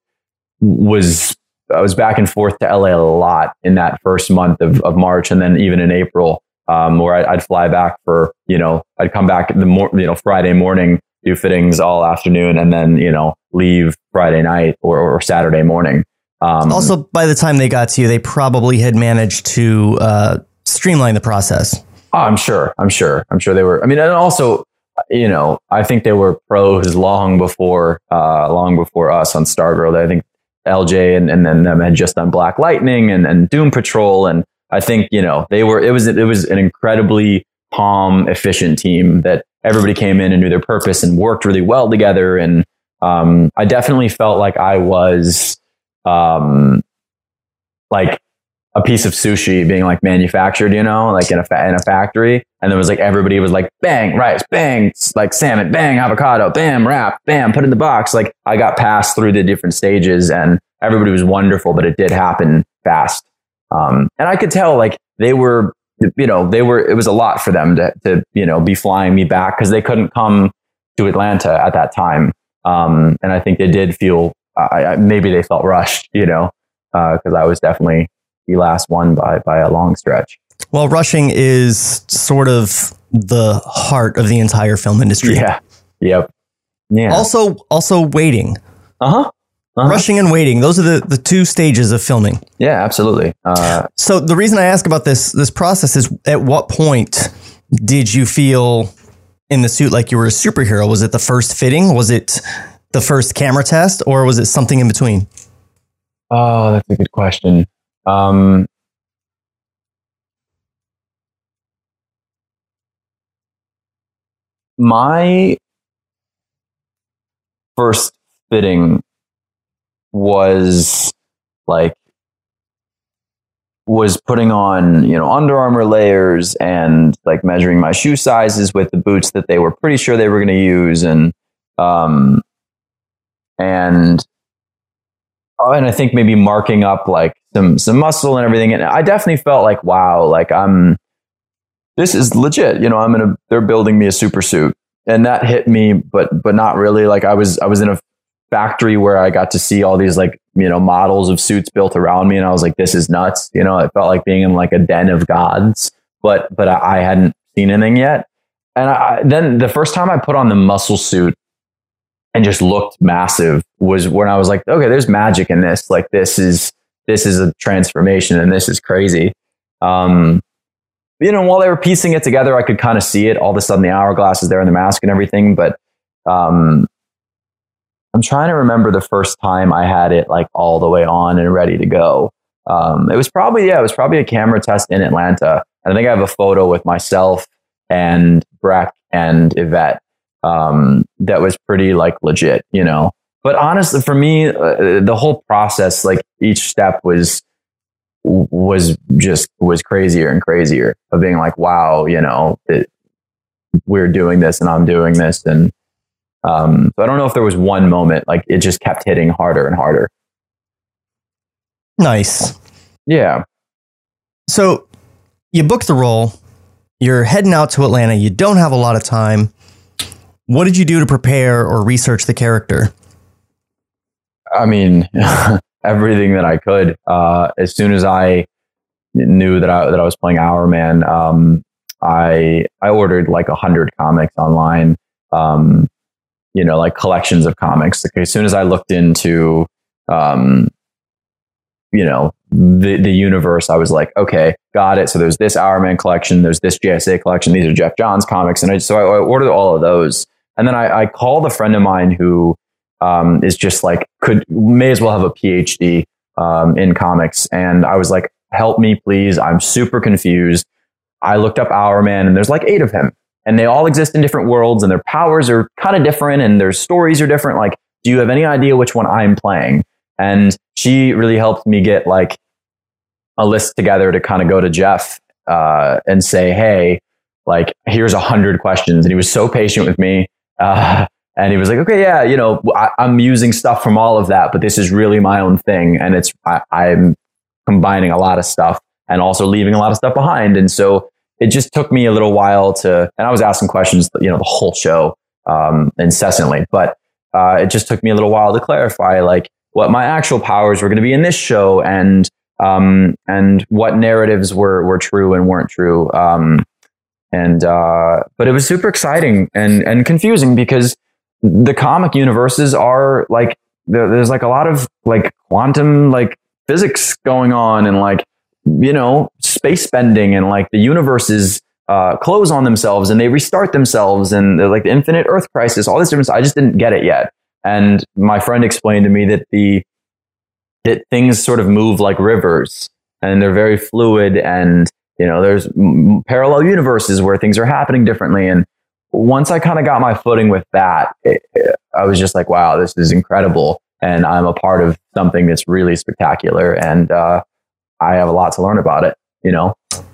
was I was back and forth to L A a lot in that first month of, of March, and then even in April, um, where I, I'd fly back for, you know, I'd come back the mor- you know Friday morning, do fittings all afternoon, and then you know leave Friday night or, or Saturday morning. Um,
also, by the time they got to you, they probably had managed to uh, streamline the process.
Oh, I'm sure. I'm sure. I'm sure they were. I mean, and also, you know, I think they were pros long before, uh, long before us on Stargirl. I think. L J and, and then them had just done Black Lightning and, and Doom Patrol. And I think, you know, they were, it was, it was an incredibly calm, efficient team that everybody came in and knew their purpose and worked really well together. And um, I definitely felt like I was um, like a piece of sushi being like manufactured, you know, like in a, fa- in a factory. And there was like, everybody was like, bang, rice, bang, like salmon, bang, avocado, bam, wrap, bam, put in the box. Like I got passed through the different stages and everybody was wonderful, but it did happen fast. Um, and I could tell like they were, you know, they were, it was a lot for them to, to, you know, be flying me back because they couldn't come to Atlanta at that time. Um, and I think they did feel, uh, maybe they felt rushed, you know, because uh, I was definitely the last one by, by a long stretch.
Well, rushing is sort of the heart of the entire film industry.
Yeah. Yep. Yeah.
Also, also waiting.
Uh-huh. uh-huh.
Rushing and waiting. Those are the, the two stages of filming.
Yeah, absolutely. Uh,
so the reason I ask about this, this process is, at what point did you feel in the suit like you were a superhero? Was it the first fitting? Was it the first camera test? Or was it something in between?
Oh, that's a good question. Um, my first fitting was like, was putting on, you know, Under Armour layers and like measuring my shoe sizes with the boots that they were pretty sure they were going to use. And, um, and, oh, and I think maybe marking up like some, some muscle and everything. And I definitely felt like, wow, like I'm, this is legit, you know, I'm going to, they're building me a super suit. And that hit me, but, but not really. Like I was, I was in a, factory where I got to see all these like, you know, models of suits built around me. And I was like, this is nuts. You know, it felt like being in like a den of gods, but, but I, I hadn't seen anything yet. And I, then the first time I put on the muscle suit and just looked massive was when I was like, okay, there's magic in this. Like this is, this is a transformation and this is crazy. Um, you know, while they were piecing it together, I could kind of see it. All of a sudden the hourglass is there and the mask and everything. But, um, I'm trying to remember the first time I had it like all the way on and ready to go. Um, it was probably, yeah, it was probably a camera test in Atlanta. I think I have a photo with myself and Breck and Yvette. Um, that was pretty like legit, you know, but honestly for me, uh, the whole process, like each step was, was just, was crazier and crazier of being like, wow, you know, it, we're doing this and I'm doing this. And, um, so I don't know if there was one moment, like it just kept hitting harder and harder.
Nice.
Yeah.
So you booked the role, you're heading out to Atlanta. You don't have a lot of time. What did you do to prepare or research the character?
I mean, everything that I could. Uh, as soon as I knew that I that I was playing Hourman, um, I I ordered like a hundred comics online. Um, you know, like collections of comics. Like, as soon as I looked into, um, you know, the the universe, I was like, okay, got it. So there's this Hourman collection, there's this J S A collection. These are Jeff Johns comics, and I so I, I ordered all of those. And then I, I called a friend of mine who um, is just like, could may as well have a P H D um, in comics. And I was like, help me, please. I'm super confused. I looked up Hourman and there's like eight of him and they all exist in different worlds and their powers are kind of different and their stories are different. Like, do you have any idea which one I'm playing? And she really helped me get like a list together to kind of go to Jeff uh, and say, hey, like, here's a hundred questions. And he was so patient with me. Uh, and he was like, okay, yeah, you know, I, I'm using stuff from all of that, but this is really my own thing. And it's, I, I'm combining a lot of stuff and also leaving a lot of stuff behind. And so it just took me a little while to, and I was asking questions, you know, the whole show um, incessantly, but uh, it just took me a little while to clarify like what my actual powers were going to be in this show and, um, and what narratives were, were true and weren't true. Um, And, uh, but it was super exciting and, and confusing because the comic universes are like, there, there's like a lot of like quantum, like physics going on and like, you know, space bending and like the universes, uh, close on themselves and they restart themselves and they're like the infinite Earth crisis, all this different stuff. I just didn't get it yet. And my friend explained to me that the, that things sort of move like rivers and they're very fluid and, you know, there's m- parallel universes where things are happening differently. And once I kind of got my footing with that, it, it, I was just like, wow, this is incredible. And I'm a part of something that's really spectacular. And uh, I have a lot to learn about it, you know?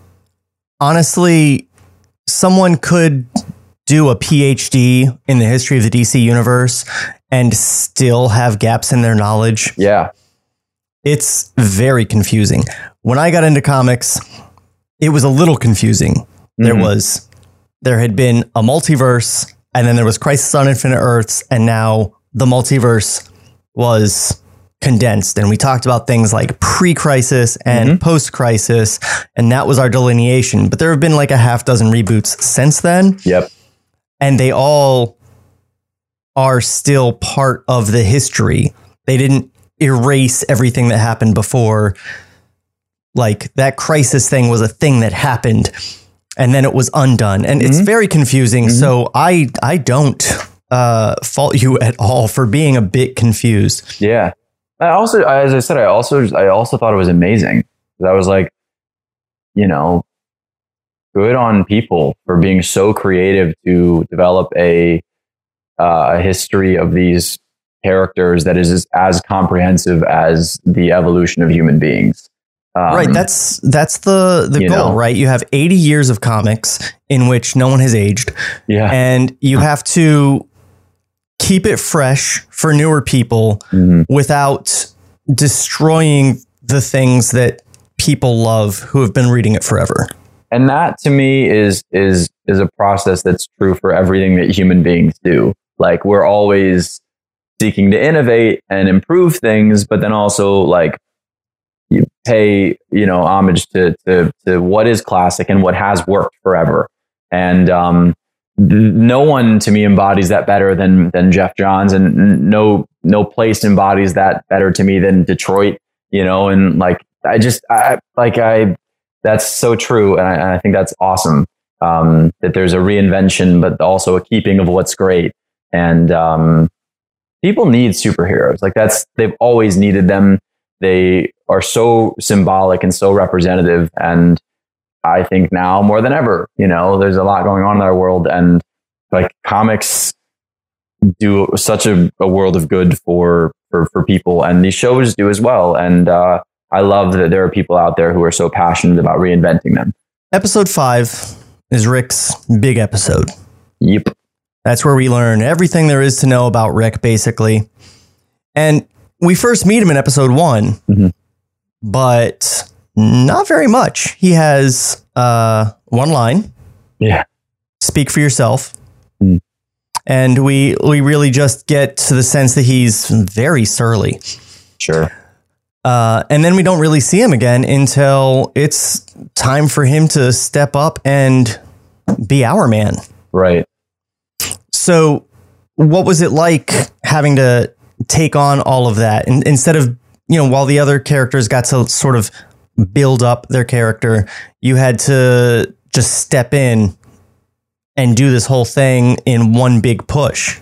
Honestly, someone could do a P H D in the history of the D C universe and still have gaps in their knowledge.
Yeah.
It's very confusing. When I got into comics, it was a little confusing. Mm-hmm. There was, there had been a multiverse and then there was Crisis on Infinite Earths. And now the multiverse was condensed. And we talked about things like pre-crisis and mm-hmm. post-crisis. And that was our delineation. But there have been like a half dozen reboots since then.
Yep.
And they all are still part of the history. They didn't erase everything that happened before. Like that crisis thing was a thing that happened and then it was undone. And mm-hmm. it's very confusing. Mm-hmm. So I, I don't uh, fault you at all for being a bit confused.
Yeah. I also, as I said, I also, I also thought it was amazing. I was like, you know, good on people for being so creative to develop a, uh, a history of these characters that is as, as comprehensive as the evolution of human beings. Um,
right. That's that's the, the goal, know? right? You have eighty years of comics in which no one has aged.
Yeah.
And you have to keep it fresh for newer people mm-hmm. without destroying the things that people love who have been reading it forever.
And that to me is is is a process that's true for everything that human beings do. Like we're always seeking to innovate and improve things, but then also like you pay, you know, homage to, to, to what is classic and what has worked forever. And, um, th- no one to me embodies that better than, than Geoff Johns, and no, no place embodies that better to me than Detroit, you know, and like, I just, I, like, I, that's so true. And I, and I think that's awesome. Um, that there's a reinvention, but also a keeping of what's great. And, um, people need superheroes. Like that's, they've always needed them. They are so symbolic and so representative. And I think now more than ever, you know, there's a lot going on in our world, and like comics do such a, a world of good for, for, for people, and these shows do as well. And, uh, I love that there are people out there who are so passionate about reinventing them.
Episode five is Rick's big episode.
Yep.
That's where we learn everything there is to know about Rick, basically. And we first meet him in episode one, mm-hmm. but not very much. He has uh, one line.
Yeah.
Speak for yourself. Mm. And we we really just get to the sense that he's very surly.
Sure.
Uh, and then we don't really see him again until it's time for him to step up and be our man.
Right.
So what was it like having to take on all of that? And instead of, you know, while the other characters got to sort of build up their character, you had to just step in and do this whole thing in one big push.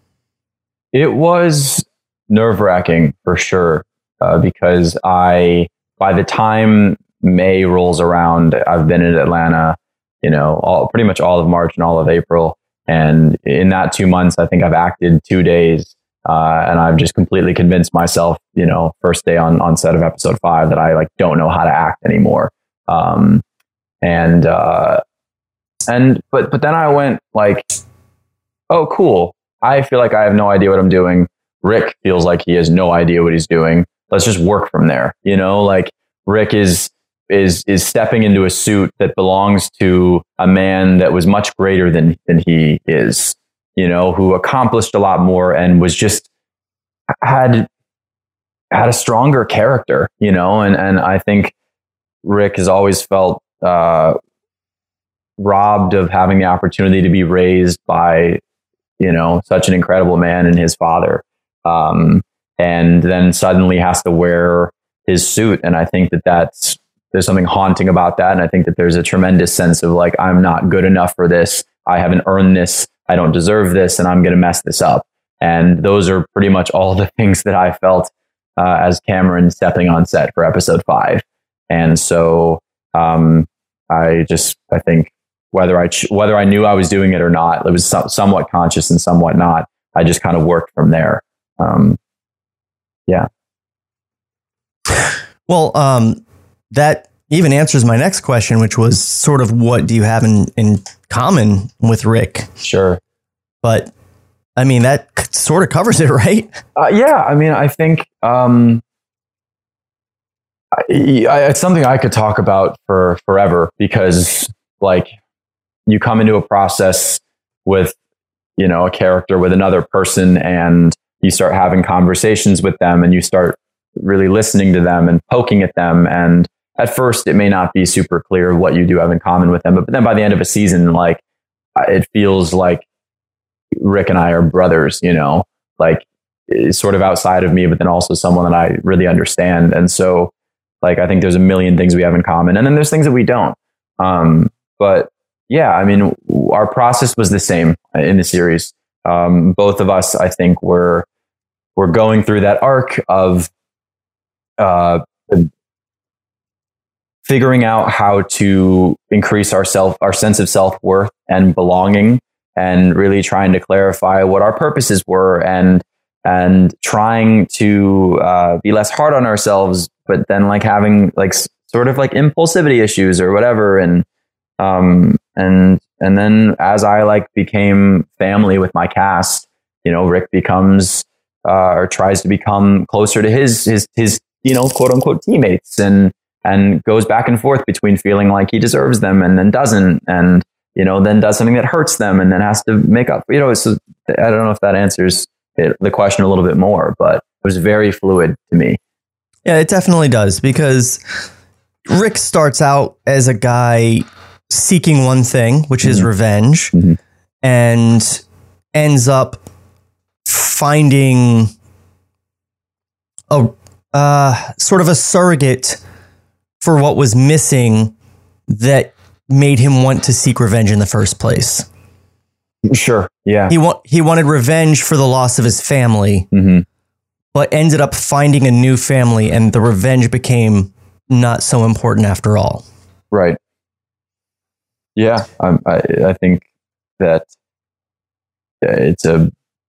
It was nerve-wracking for sure, uh, because I, by the time May rolls around, I've been in Atlanta, you know, all, pretty much all of March and all of April. And in that two months, I think I've acted two days. Uh, and I've just completely convinced myself, you know, first day on, on set of episode five, that I like don't know how to act anymore. Um, and, uh, and, but, but then I went like, oh, cool. I feel like I have no idea what I'm doing. Rick feels like he has no idea what he's doing. Let's just work from there. You know, like Rick is, is, is stepping into a suit that belongs to a man that was much greater than, than he is, you know, who accomplished a lot more and was just had, had a stronger character, you know, and, and I think Rick has always felt, uh, robbed of having the opportunity to be raised by, you know, such an incredible man and his father. Um, and then suddenly has to wear his suit. And I think that that's, there's something haunting about that. And I think that there's a tremendous sense of like, I'm not good enough for this. I haven't earned this. I don't deserve this. And I'm going to mess this up. And those are pretty much all the things that I felt uh, as Cameron stepping on set for episode five. And so um, I just, I think whether I, ch- whether I knew I was doing it or not, it was so- somewhat conscious and somewhat not. I just kind of worked from there. Um, yeah.
Well, um, that even answers my next question, which was sort of what do you have in, in common with Rick?
Sure.
But I mean, that sort of covers it, right?
Uh, yeah. I mean, I think um, I, I, it's something I could talk about for forever, because like you come into a process with, you know, a character with another person, and you start having conversations with them, and you start really listening to them and poking at them. And at first it may not be super clear what you do have in common with them, but then by the end of a season, like it feels like Rick and I are brothers, you know, like it's sort of outside of me, but then also someone that I really understand. And so like, I think there's a million things we have in common, and then there's things that we don't. Um, but yeah, I mean, our process was the same in the series. Um, both of us, I think, were, were going through that arc of, uh, figuring out how to increase our self, our sense of self-worth and belonging, and really trying to clarify what our purposes were, and, and trying to, uh, be less hard on ourselves, but then like having like s- sort of like impulsivity issues or whatever. And, um, and, and then as I like became family with my cast, you know, Rick becomes, uh, or tries to become closer to his, his, his, you know, quote unquote teammates, and, and goes back and forth between feeling like he deserves them and then doesn't, and, you know, then does something that hurts them and then has to make up, you know, so I don't know if that answers it, the question a little bit more, but it was very fluid to me.
Yeah, it definitely does, because Rick starts out as a guy seeking one thing, which mm-hmm. is revenge, mm-hmm. and ends up finding a uh, sort of a surrogate for what was missing that made him want to seek revenge in the first place.
Sure. Yeah.
He wa- he wanted revenge for the loss of his family,
mm-hmm.
but ended up finding a new family, and the revenge became not so important after all.
Right. Yeah. Um, I, I think that it's a,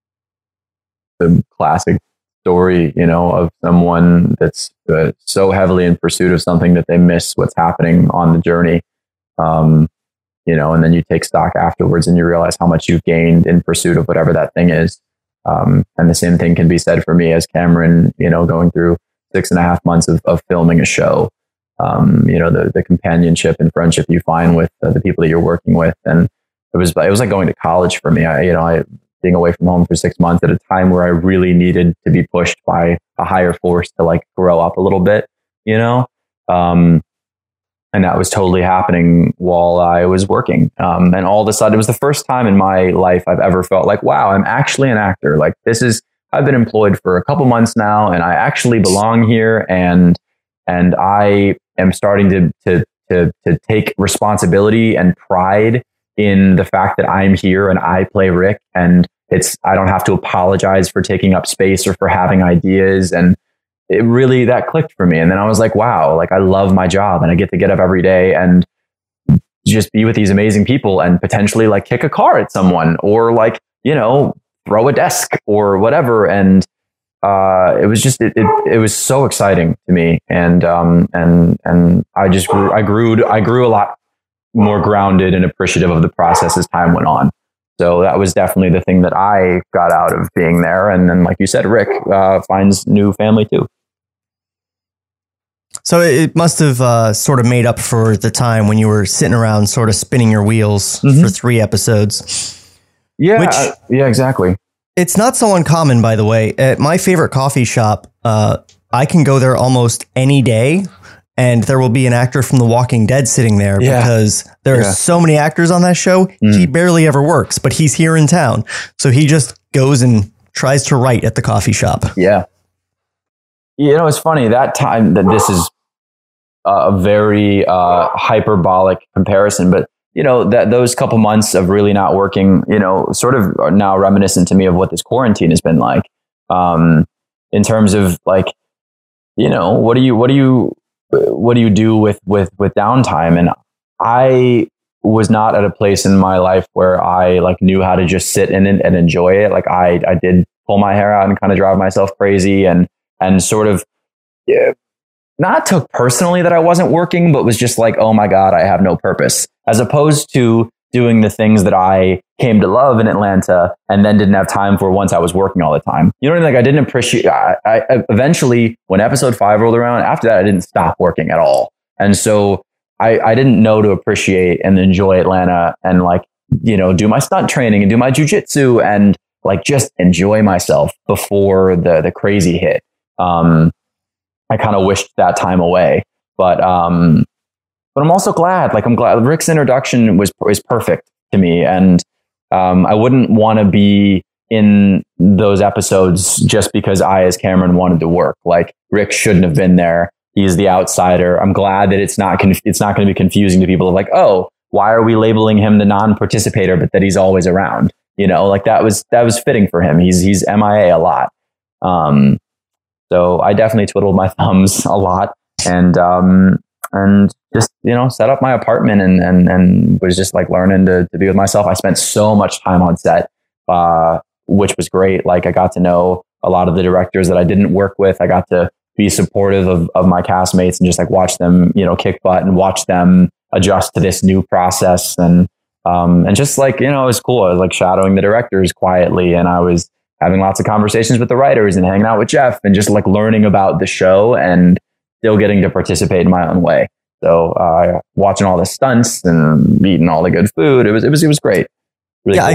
a classic story, you know, of someone that's uh, so heavily in pursuit of something that they miss what's happening on the journey. Um, you know, and then you take stock afterwards and you realize how much you've gained in pursuit of whatever that thing is. Um, and the same thing can be said for me as Cameron, you know, going through six and a half months of, of filming a show. Um, you know, the, the companionship and friendship you find with uh, the people that you're working with. And it was, it was like going to college for me. I, you know, I, being away from home for six months at a time where I really needed to be pushed by a higher force to like grow up a little bit, you know? Um, and that was totally happening while I was working. Um, and all of a sudden, it was the first time in my life I've ever felt like, wow, I'm actually an actor. Like this is, I've been employed for a couple months now and I actually belong here. And, and I am starting to, to, to, to take responsibility and pride in the fact that I'm here and I play Rick, and it's, I don't have to apologize for taking up space or for having ideas. And it really, that clicked for me. And then I was like, wow, like I love my job and I get to get up every day and just be with these amazing people and potentially like kick a car at someone or like, you know, throw a desk or whatever. And uh, it was just, it, it, it was so exciting to me. And, um, and, and I just grew, I grew, I grew a lot more grounded and appreciative of the process as time went on. So that was definitely the thing that I got out of being there. And then, like you said, Rick uh, finds new family too.
So it must have uh, sort of made up for the time when you were sitting around sort of spinning your wheels mm-hmm. for three episodes.
Yeah,
Which,
uh, yeah, exactly.
It's not so uncommon, by the way. At my favorite coffee shop, uh, I can go there almost any day, and there will be an actor from The Walking Dead sitting there yeah. because there yeah. are so many actors on that show. Mm. He barely ever works, but he's here in town. So he just goes and tries to write at the coffee shop.
Yeah. You know, it's funny that time that this is a very uh, hyperbolic comparison, but you know, that those couple months of really not working, you know, sort of are now reminiscent to me of what this quarantine has been like, um, in terms of like, you know, what do you, what do you, what do you do with, with, with downtime? And I was not at a place in my life where I like knew how to just sit in it and enjoy it. Like I, I did pull my hair out and kind of drive myself crazy and, and sort of, yeah, not took personally that I wasn't working, but was just like, oh my God, I have no purpose, as opposed to doing the things that I came to love in Atlanta and then didn't have time for once I was working all the time. You know what I mean? Like I didn't appreciate, I, I eventually when episode five rolled around, after that, I didn't stop working at all. And so I, I didn't know to appreciate and enjoy Atlanta and like, you know, do my stunt training and do my jujitsu and like just enjoy myself before the, the crazy hit. Um, I kind of wished that time away, but, um, but I'm also glad, like, I'm glad Rick's introduction was, was perfect to me. And, um, I wouldn't want to be in those episodes just because I, as Cameron, wanted to work. Like Rick shouldn't have been there. He's the outsider. I'm glad that it's not, conf- it's not going to be confusing to people of like, oh, why are we labeling him the non-participator, but that he's always around? You know, like that was, that was fitting for him. He's, he's M I A a lot. Um, So I definitely twiddled my thumbs a lot and, um, and just, you know, set up my apartment and, and, and was just like learning to, to be with myself. I spent so much time on set, uh, which was great. Like I got to know a lot of the directors that I didn't work with. I got to be supportive of, of my castmates and just like watch them, you know, kick butt and watch them adjust to this new process. And, um, and just like, you know, it was cool. I was like shadowing the directors quietly and I was having lots of conversations with the writers and hanging out with Jeff and just like learning about the show and still getting to participate in my own way. So uh, watching all the stunts and eating all the good food, it was it was it was great. Really
yeah,
cool.
I could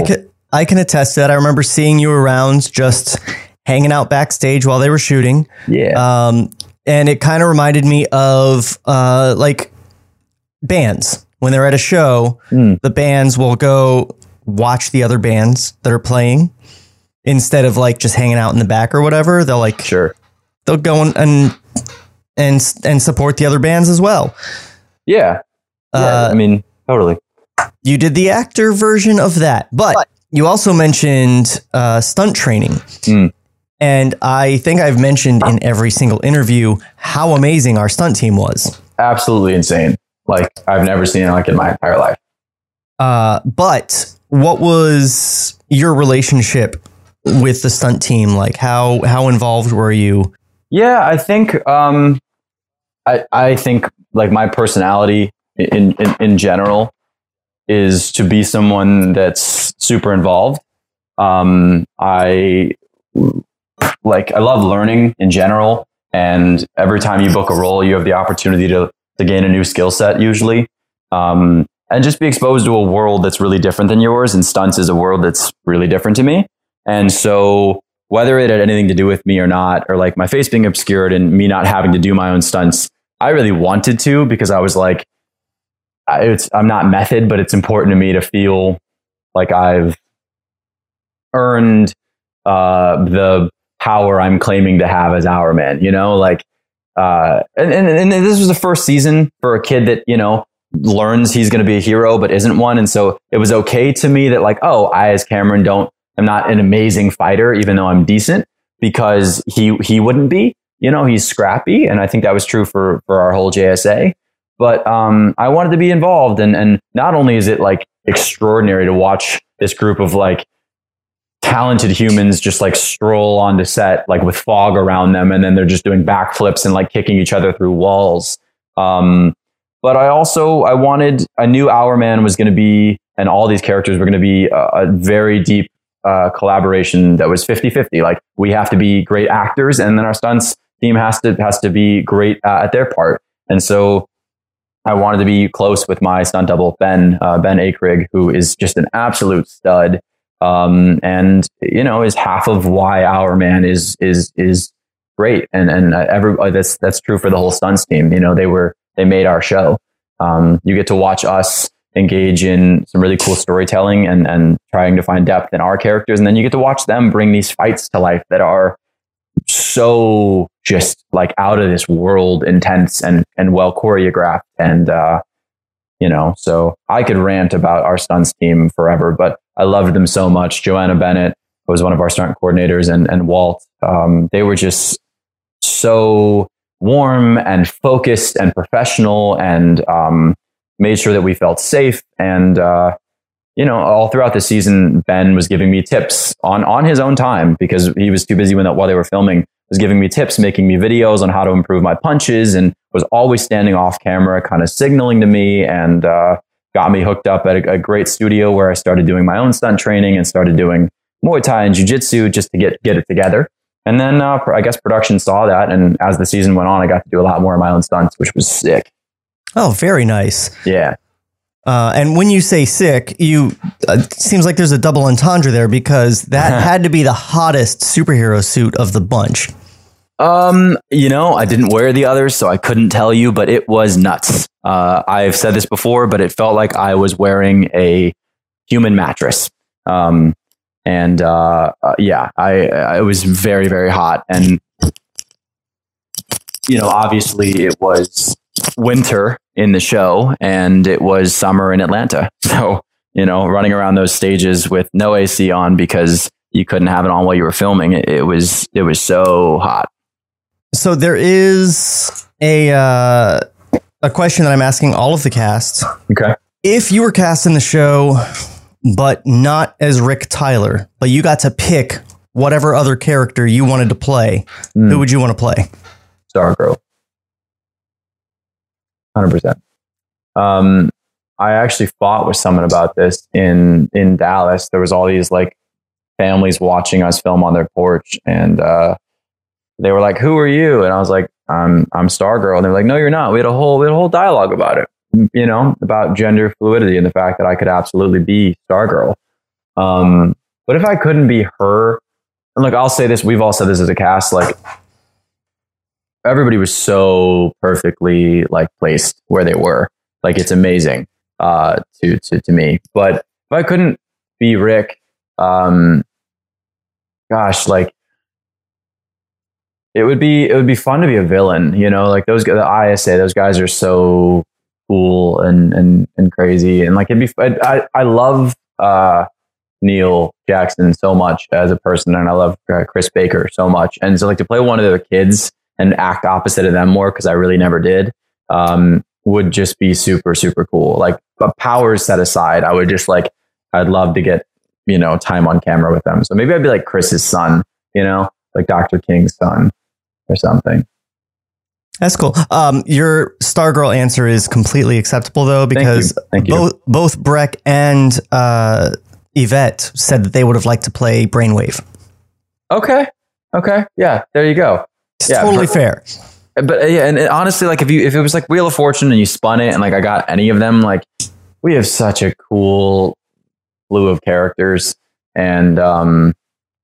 I can attest to that. I remember seeing you around just hanging out backstage while they were shooting.
Yeah.
Um, and it kind of reminded me of uh, like bands. When they're at a show, mm. the bands will go watch the other bands that are playing instead of like just hanging out in the back or whatever. They'll like,
sure,
they'll go and and and, and support the other bands as well.
Yeah. yeah uh, I mean, totally.
You did the actor version of that, but, but. you also mentioned uh, stunt training. Mm. And I think I've mentioned in every single interview how amazing our stunt team was.
Absolutely insane. Like, I've never seen it like in my entire life.
Uh, but what was your relationship with the stunt team? Like, how how involved were you? Yeah,
I think um, I I think like my personality in, in in general is to be someone that's super involved. Um, I like I love learning in general, and every time you book a role, you have the opportunity to to gain a new skill set usually, um, and just be exposed to a world that's really different than yours. And stunts is a world that's really different to me. And so whether it had anything to do with me or not, or like my face being obscured and me not having to do my own stunts, I really wanted to, because I was like, it's, I'm not method, but it's important to me to feel like I've earned uh, the power I'm claiming to have as Hourman, you know, like, Uh, and, and, and this was the first season for a kid that, you know, learns he's going to be a hero, but isn't one. And so it was okay to me that like, oh, I, as Cameron, don't, I'm not an amazing fighter, even though I'm decent, because he, he wouldn't be, you know, he's scrappy. And I think that was true for, for our whole J S A, but, um, I wanted to be involved. And, and not only is it like extraordinary to watch this group of like talented humans just like stroll onto set, like with fog around them, and then they're just doing backflips and like kicking each other through walls. Um, but I also, I wanted, I knew Hourman was going to be, and all these characters were going to be a, a very deep uh, collaboration that was fifty fifty. Like, we have to be great actors, and then our stunts team has to, has to be great uh, at their part. And so I wanted to be close with my stunt double, Ben, uh, Ben Akrigg, who is just an absolute stud. Um, and, you know, is half of why Hourman is, is, is great. And, and uh, every, uh, that's, that's true for the whole stunts team. You know, they were, they made our show. Um, you get to watch us engage in some really cool storytelling and, and trying to find depth in our characters. And then you get to watch them bring these fights to life that are so just like out of this world, intense and, and well choreographed. And, uh, you know, so I could rant about our stunts team forever, but I loved them so much. Joanna Bennett was one of our stunt coordinators, and, and Walt. Um, they were just so warm and focused and professional, and um, made sure that we felt safe. And, uh, you know, all throughout the season, Ben was giving me tips on, on his own time, because he was too busy when, while they were filming, was giving me tips, making me videos on how to improve my punches, and was always standing off camera, kind of signaling to me, and uh, got me hooked up at a, a great studio where I started doing my own stunt training and started doing Muay Thai and Jiu-Jitsu just to get, get it together. And then uh, I guess production saw that. And as the season went on, I got to do a lot more of my own stunts, which was sick.
Oh, very nice.
Yeah.
Uh, and when you say sick, you uh, seems like there's a double entendre there, because that had to be the hottest superhero suit of the bunch.
Um, you know, I didn't wear the others, so I couldn't tell you, but it was nuts. Uh, I've said this before, but it felt like I was wearing a human mattress. Um, and, uh, uh yeah, I, I, it was very, very hot. And, you know, obviously it was winter in the show, and it was summer in Atlanta. So, you know, running around those stages with no A C on because you couldn't have it on while you were filming, it, it was, it was so hot.
So there is a uh, a question that I'm asking all of the cast.
Okay.
If you were cast in the show, but not as Rick Tyler, but you got to pick whatever other character you wanted to play, mm. who would you want to play?
Stargirl. one hundred percent. Um, I actually fought with someone about this in, in Dallas. There was all these like families watching us film on their porch, and uh, they were like, "Who are you?" And I was like, "I'm I'm Stargirl." And they were like, "No, you're not." We had a whole we had a whole dialogue about it, you know, about gender fluidity and the fact that I could absolutely be Stargirl. Um, but if I couldn't be her, and like I'll say this, we've all said this as a cast, like everybody was so perfectly like placed where they were. Like it's amazing uh, to to to me. But if I couldn't be Rick, um, gosh, like it would be it would be fun to be a villain. You know, like those the I S A, those guys are so cool and and and crazy, and like it'd be. I I, I love uh, Neil Jackson so much as a person, and I love uh, Chris Baker so much, and so like to play one of their kids and act opposite of them more, because I really never did, um, would just be super, super cool. Like powers set aside, I would just like, I'd love to get, you know, time on camera with them. So maybe I'd be like Chris's son, you know, like Doctor King's son or something.
That's cool. Um, your Stargirl answer is completely acceptable though, because
Thank you. Thank
both,
you.
both Breck and uh, Yvette said that they would have liked to play Brainwave.
Okay. Okay. Yeah. There you go.
It's
yeah,
totally
but,
fair.
But uh, yeah, and, and honestly, like if you if it was like Wheel of Fortune and you spun it and like I got any of them, like we have such a cool slew of characters, and um,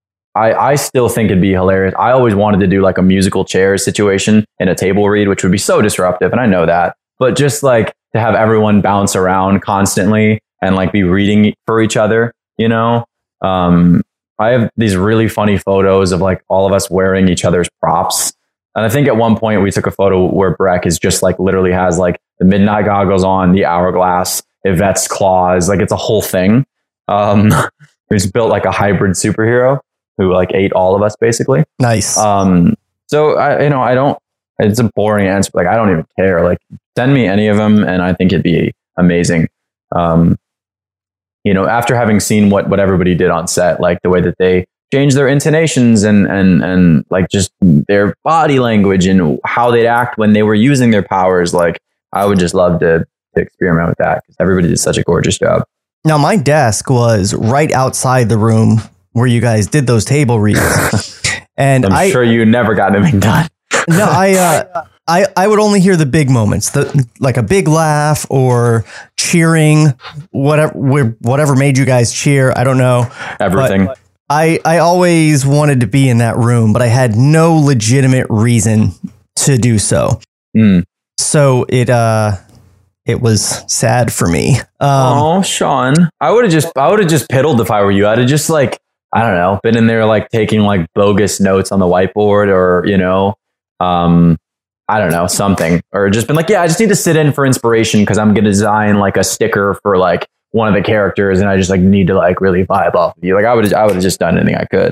I I still think it'd be hilarious. I always wanted to do like a musical chairs situation in a table read, which would be so disruptive, and I know that. But just like to have everyone bounce around constantly and like be reading for each other, you know. Um, I have these really funny photos of like all of us wearing each other's props. And I think at one point we took a photo where Breck is just like literally has like the midnight goggles on, the hourglass, Yvette's claws. Like it's a whole thing. Um, he's built like a hybrid superhero who like ate all of us basically.
Nice.
Um, so I, you know, I don't, it's a boring answer. Like I don't even care. Like send me any of them and I think it'd be amazing. Um, You know, after having seen what, what everybody did on set, like the way that they changed their intonations and, and, and like just their body language and how they'd act when they were using their powers, like I would just love to, to experiment with that because everybody did such a gorgeous job.
Now, my desk was right outside the room where you guys did those table reads. And
I'm
I,
sure you never got anything done.
No, I, uh, I, I would only hear the big moments, the like a big laugh or cheering, whatever, whatever made you guys cheer. I don't know.
Everything.
But I, I always wanted to be in that room, but I had no legitimate reason to do so.
Mm.
So it, uh, it was sad for me. Um,
oh, Sean, I would have just, I would have just piddled if I were you. I'd have just like, I don't know, been in there like taking like bogus notes on the whiteboard or, you know, um, I don't know, something, or just been like, yeah, I just need to sit in for inspiration because I'm going to design like a sticker for like one of the characters. And I just like need to like really vibe off of you. Like I would, I would have just done anything I could.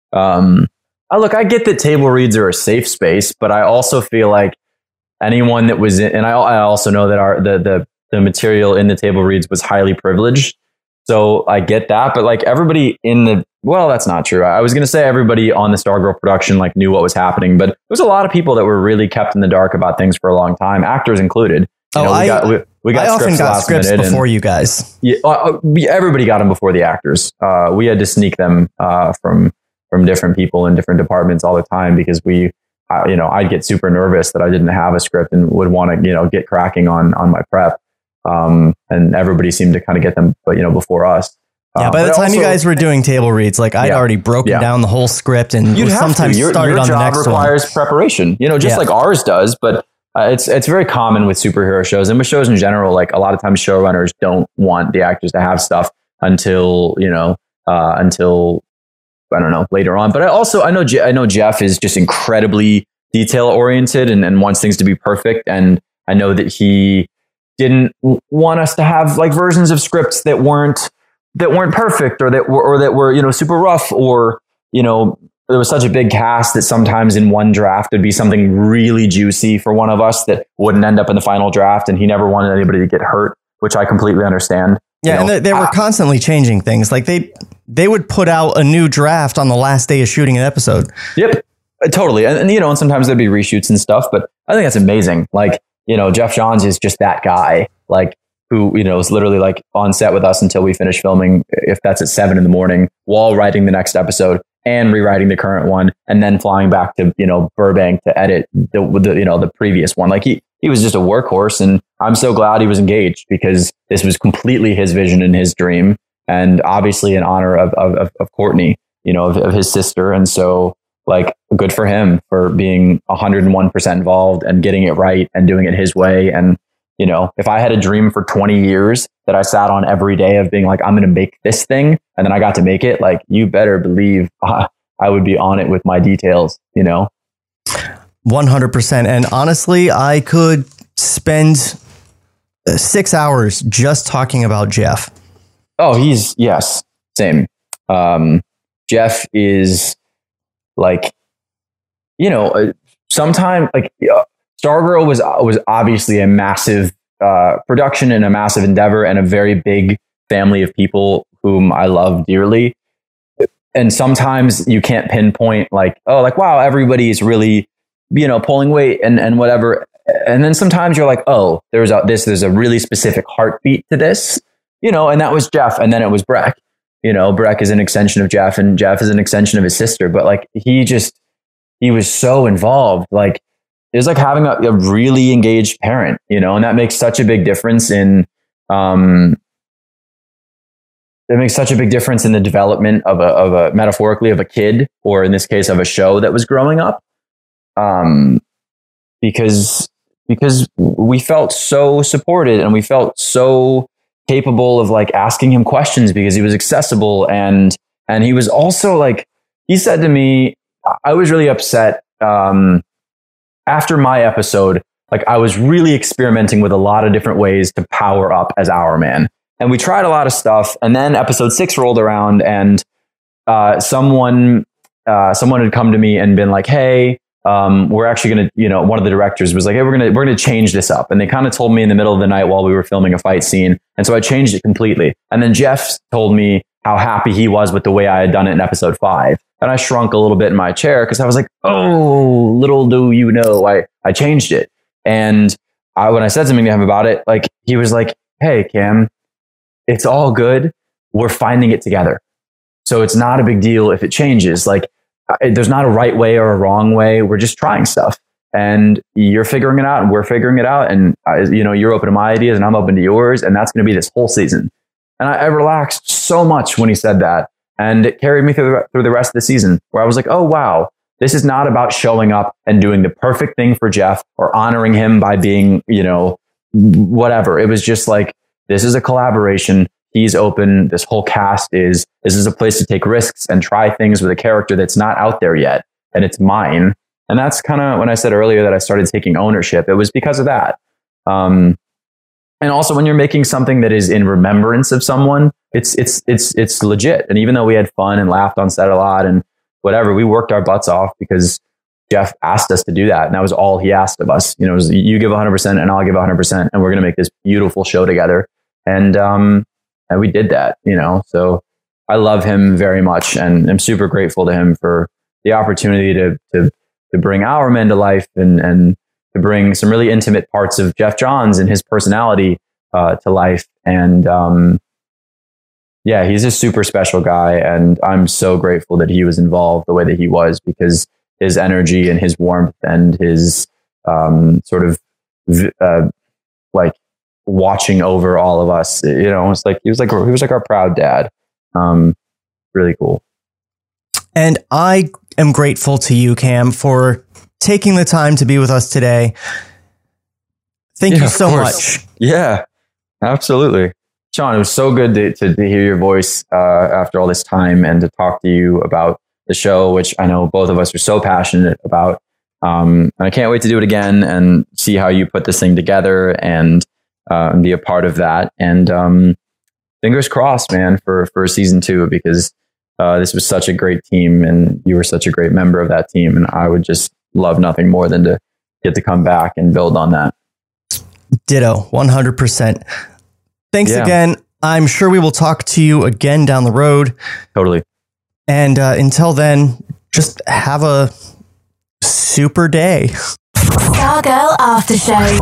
Um, I look, I get that table reads are a safe space, but I also feel like anyone that was in, and I, I also know that our, the, the, the material in the table reads was highly privileged. So I get that, but like everybody in the, well, that's not true. I was going to say everybody on the Stargirl production like knew what was happening, but there was a lot of people that were really kept in the dark about things for a long time, actors included. You
oh,
know, we
I,
got, we, we got
I
scripts
often got
last
scripts
minute
before
and,
you guys.
Yeah, uh, we, everybody got them before the actors. Uh, we had to sneak them uh, from from different people in different departments all the time because we, uh, you know, I'd get super nervous that I didn't have a script and would want to, you know, get cracking on on my prep. Um, and everybody seemed to kind of get them, but you know, before us.
Yeah, by
uh,
the time
also,
you guys were doing table reads, like I'd
yeah,
already broken
yeah.
down the whole script and
You'd have
sometimes
to. Your,
started
your
on the
job
next
requires
one.
preparation, you know, just
Yeah.
like ours does. But uh, it's it's very common with superhero shows and with shows in general. Like a lot of times, showrunners don't want the actors to have stuff until you know uh, until I don't know later on. But I also I know Je- I know Jeff is just incredibly detail oriented and, and wants things to be perfect. And I know that he didn't want us to have like versions of scripts that weren't. that weren't perfect or that were, or that were, you know, super rough or, you know, there was such a big cast that sometimes in one draft would be something really juicy for one of us that wouldn't end up in the final draft. And he never wanted anybody to get hurt, which I completely understand.
Yeah.
You
and
know,
they, they were
I,
constantly changing things. Like they, they would put out a new draft on the last day of shooting an episode.
Yep. Totally. And, and, you know, and sometimes there'd be reshoots and stuff, but I think that's amazing. Like, you know, Jeff Johns is just that guy. Like, who, you know, is literally like on set with us until we finish filming, if that's at seven in the morning, while writing the next episode and rewriting the current one, and then flying back to, you know, Burbank to edit the, the you know, the previous one. Like he, he was just a workhorse, and I'm so glad he was engaged because this was completely his vision and his dream. and obviously in honor of of, of Courtney, you know, of, of his sister. And so, like, good for him for being one hundred one percent involved and getting it right and doing it his way. And, you know, if I had a dream for twenty years that I sat on every day of being like, I'm going to make this thing, and then I got to make it, like, you better believe uh, I would be on it with my details, you know?
one hundred percent. And honestly, I could spend six hours just talking about Jeff.
Oh, he's, yes, same. Um, Jeff is like, you know, sometime like uh, Stargirl was, was obviously a massive uh, production and a massive endeavor and a very big family of people whom I love dearly. And sometimes you can't pinpoint like, oh, like, wow, everybody's really, you know, pulling weight and, and whatever. And then sometimes you're like, oh, there's a, this, there's a really specific heartbeat to this, you know, and that was Jeff. And then it was Breck, you know, Breck is an extension of Jeff and Jeff is an extension of his sister. But like, he just, he was so involved. Like, it was like having a, a really engaged parent, you know, and that makes such a big difference in, um, it makes such a big difference in the development of a, of a metaphorically of a kid, or in this case of a show that was growing up. Um, because, because we felt so supported and we felt so capable of like asking him questions because he was accessible. And, and he was also like, he said to me, I was really upset, um, after my episode, like I was really experimenting with a lot of different ways to power up as Hourman. And we tried a lot of stuff. And then episode six rolled around and, uh, someone, uh, someone had come to me and been like, hey, Um, we're actually going to, you know, one of the directors was like, hey, we're going to, we're going to change this up. And they kind of told me in the middle of the night while we were filming a fight scene. And so I changed it completely. And then Jeff told me how happy he was with the way I had done it in episode five. And I shrunk a little bit in my chair because I was like, oh, little do you know, I, I changed it. And I, when I said something to him about it, like, he was like, hey, Cam, it's all good. We're finding it together. So it's not a big deal if it changes. Like, there's not a right way or a wrong way. We're just trying stuff and you're figuring it out and we're figuring it out. And I, you know, you're open to my ideas and I'm open to yours. And that's going to be this whole season. And I, I relaxed so much when he said that. And it carried me through the, through the rest of the season where I was like, oh, wow, this is not about showing up and doing the perfect thing for Jeff or honoring him by being, you know, whatever. It was just like, this is a collaboration. He's open. This whole cast is, this is a place to take risks and try things with a character that's not out there yet. And it's mine. And that's kind of when I said earlier that I started taking ownership, it was because of that. Um, and also when you're making something that is in remembrance of someone, it's, it's, it's, it's legit. And even though we had fun and laughed on set a lot and whatever, we worked our butts off because Jeff asked us to do that. And that was all he asked of us. You know, it was, you give one hundred percent and I'll give one hundred percent and we're going to make this beautiful show together. And, um, And we did that, you know, so I love him very much and I'm super grateful to him for the opportunity to to to bring Hourman to life and, and to bring some really intimate parts of Geoff Johns and his personality uh, to life. And um, yeah, he's a super special guy. And I'm so grateful that he was involved the way that he was because his energy and his warmth and his um, sort of uh, like, watching over all of us, you know, it's like he was like he was like our proud dad. Um, really cool.
And I am grateful to you, Cam, for taking the time to be with us today. Thank yeah, you so much.
Yeah, absolutely, Sean. It was so good to to, to hear your voice uh, after all this time and to talk to you about the show, which I know both of us are so passionate about. Um, and I can't wait to do it again and see how you put this thing together and. Uh, and be a part of that. And um, fingers crossed, man, for, for season two, because uh, this was such a great team and you were such a great member of that team. And I would just love nothing more than to get to come back and build on that.
Ditto, one hundred percent. Thanks
yeah.
again. I'm sure we will talk to you again down the road.
Totally.
And uh, until then, just have a super day.
Stargirl After Show.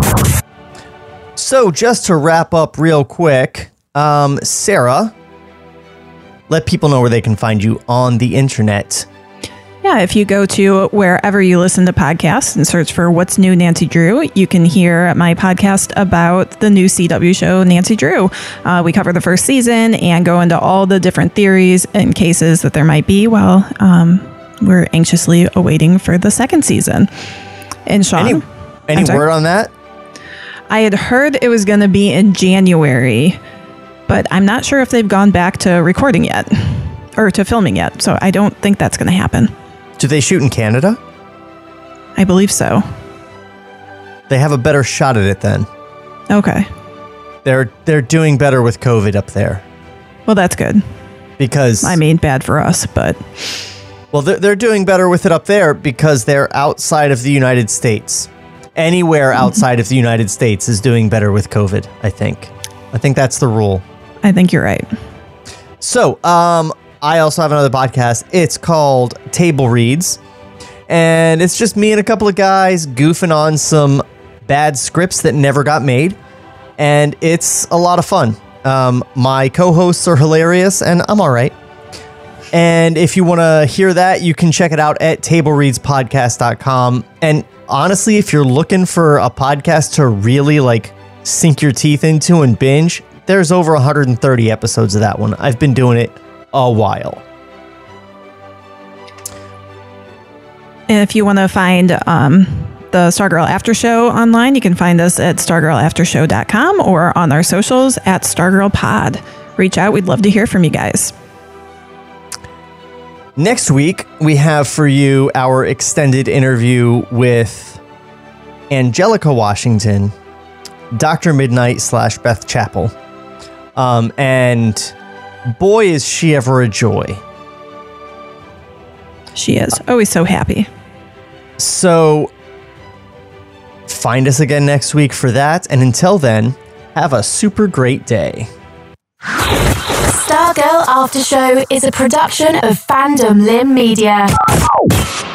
So just to wrap up real quick, um, Sarah, let people know where they can find you on the internet.
Yeah, Yeah, if you go to wherever you listen to podcasts and search for What's New Nancy Drew, you can hear my podcast about the new C W show, Nancy Drew. Uh, we cover the first season and go into all the different theories and cases that there might be while um, we're anxiously awaiting for the second season. And Sean,
Any, any word on that?
I had heard it was going to be in January, but I'm not sure if they've gone back to recording yet or to filming yet. So I don't think that's going to happen.
Do they shoot in Canada?
I believe so.
They have a better shot at it then.
Okay.
They're they're doing better with COVID up there.
Well, that's good.
Because
I mean, bad for us, but
well, they're they're doing better with it up there because they're outside of the United States. Anywhere outside of the United States is doing better with COVID, I think. I think that's the rule.
I think you're right.
So, um I also have another podcast. It's called Table Reads. And it's just me and a couple of guys goofing on some bad scripts that never got made. And it's a lot of fun. Um, my co-hosts are hilarious, and I'm all right. And if you want to hear that, you can check it out at table reads podcast dot com. And honestly, if you're looking for a podcast to really like sink your teeth into and binge, there's over one hundred thirty episodes of that one. I've been doing it a while.
And if you want to find um, the Stargirl After Show online, you can find us at stargirl after show dot com or on our socials at Stargirl Pod. Reach out. We'd love to hear from you guys.
Next week, we have for you our extended interview with Angelica Washington, Doctor Midnight slash Beth Chapel. Um, and boy, is she ever a joy.
She is always so happy.
So find us again next week for that. And until then, have a super great day.
Stargirl After Show is a production of Fandom Limb Media.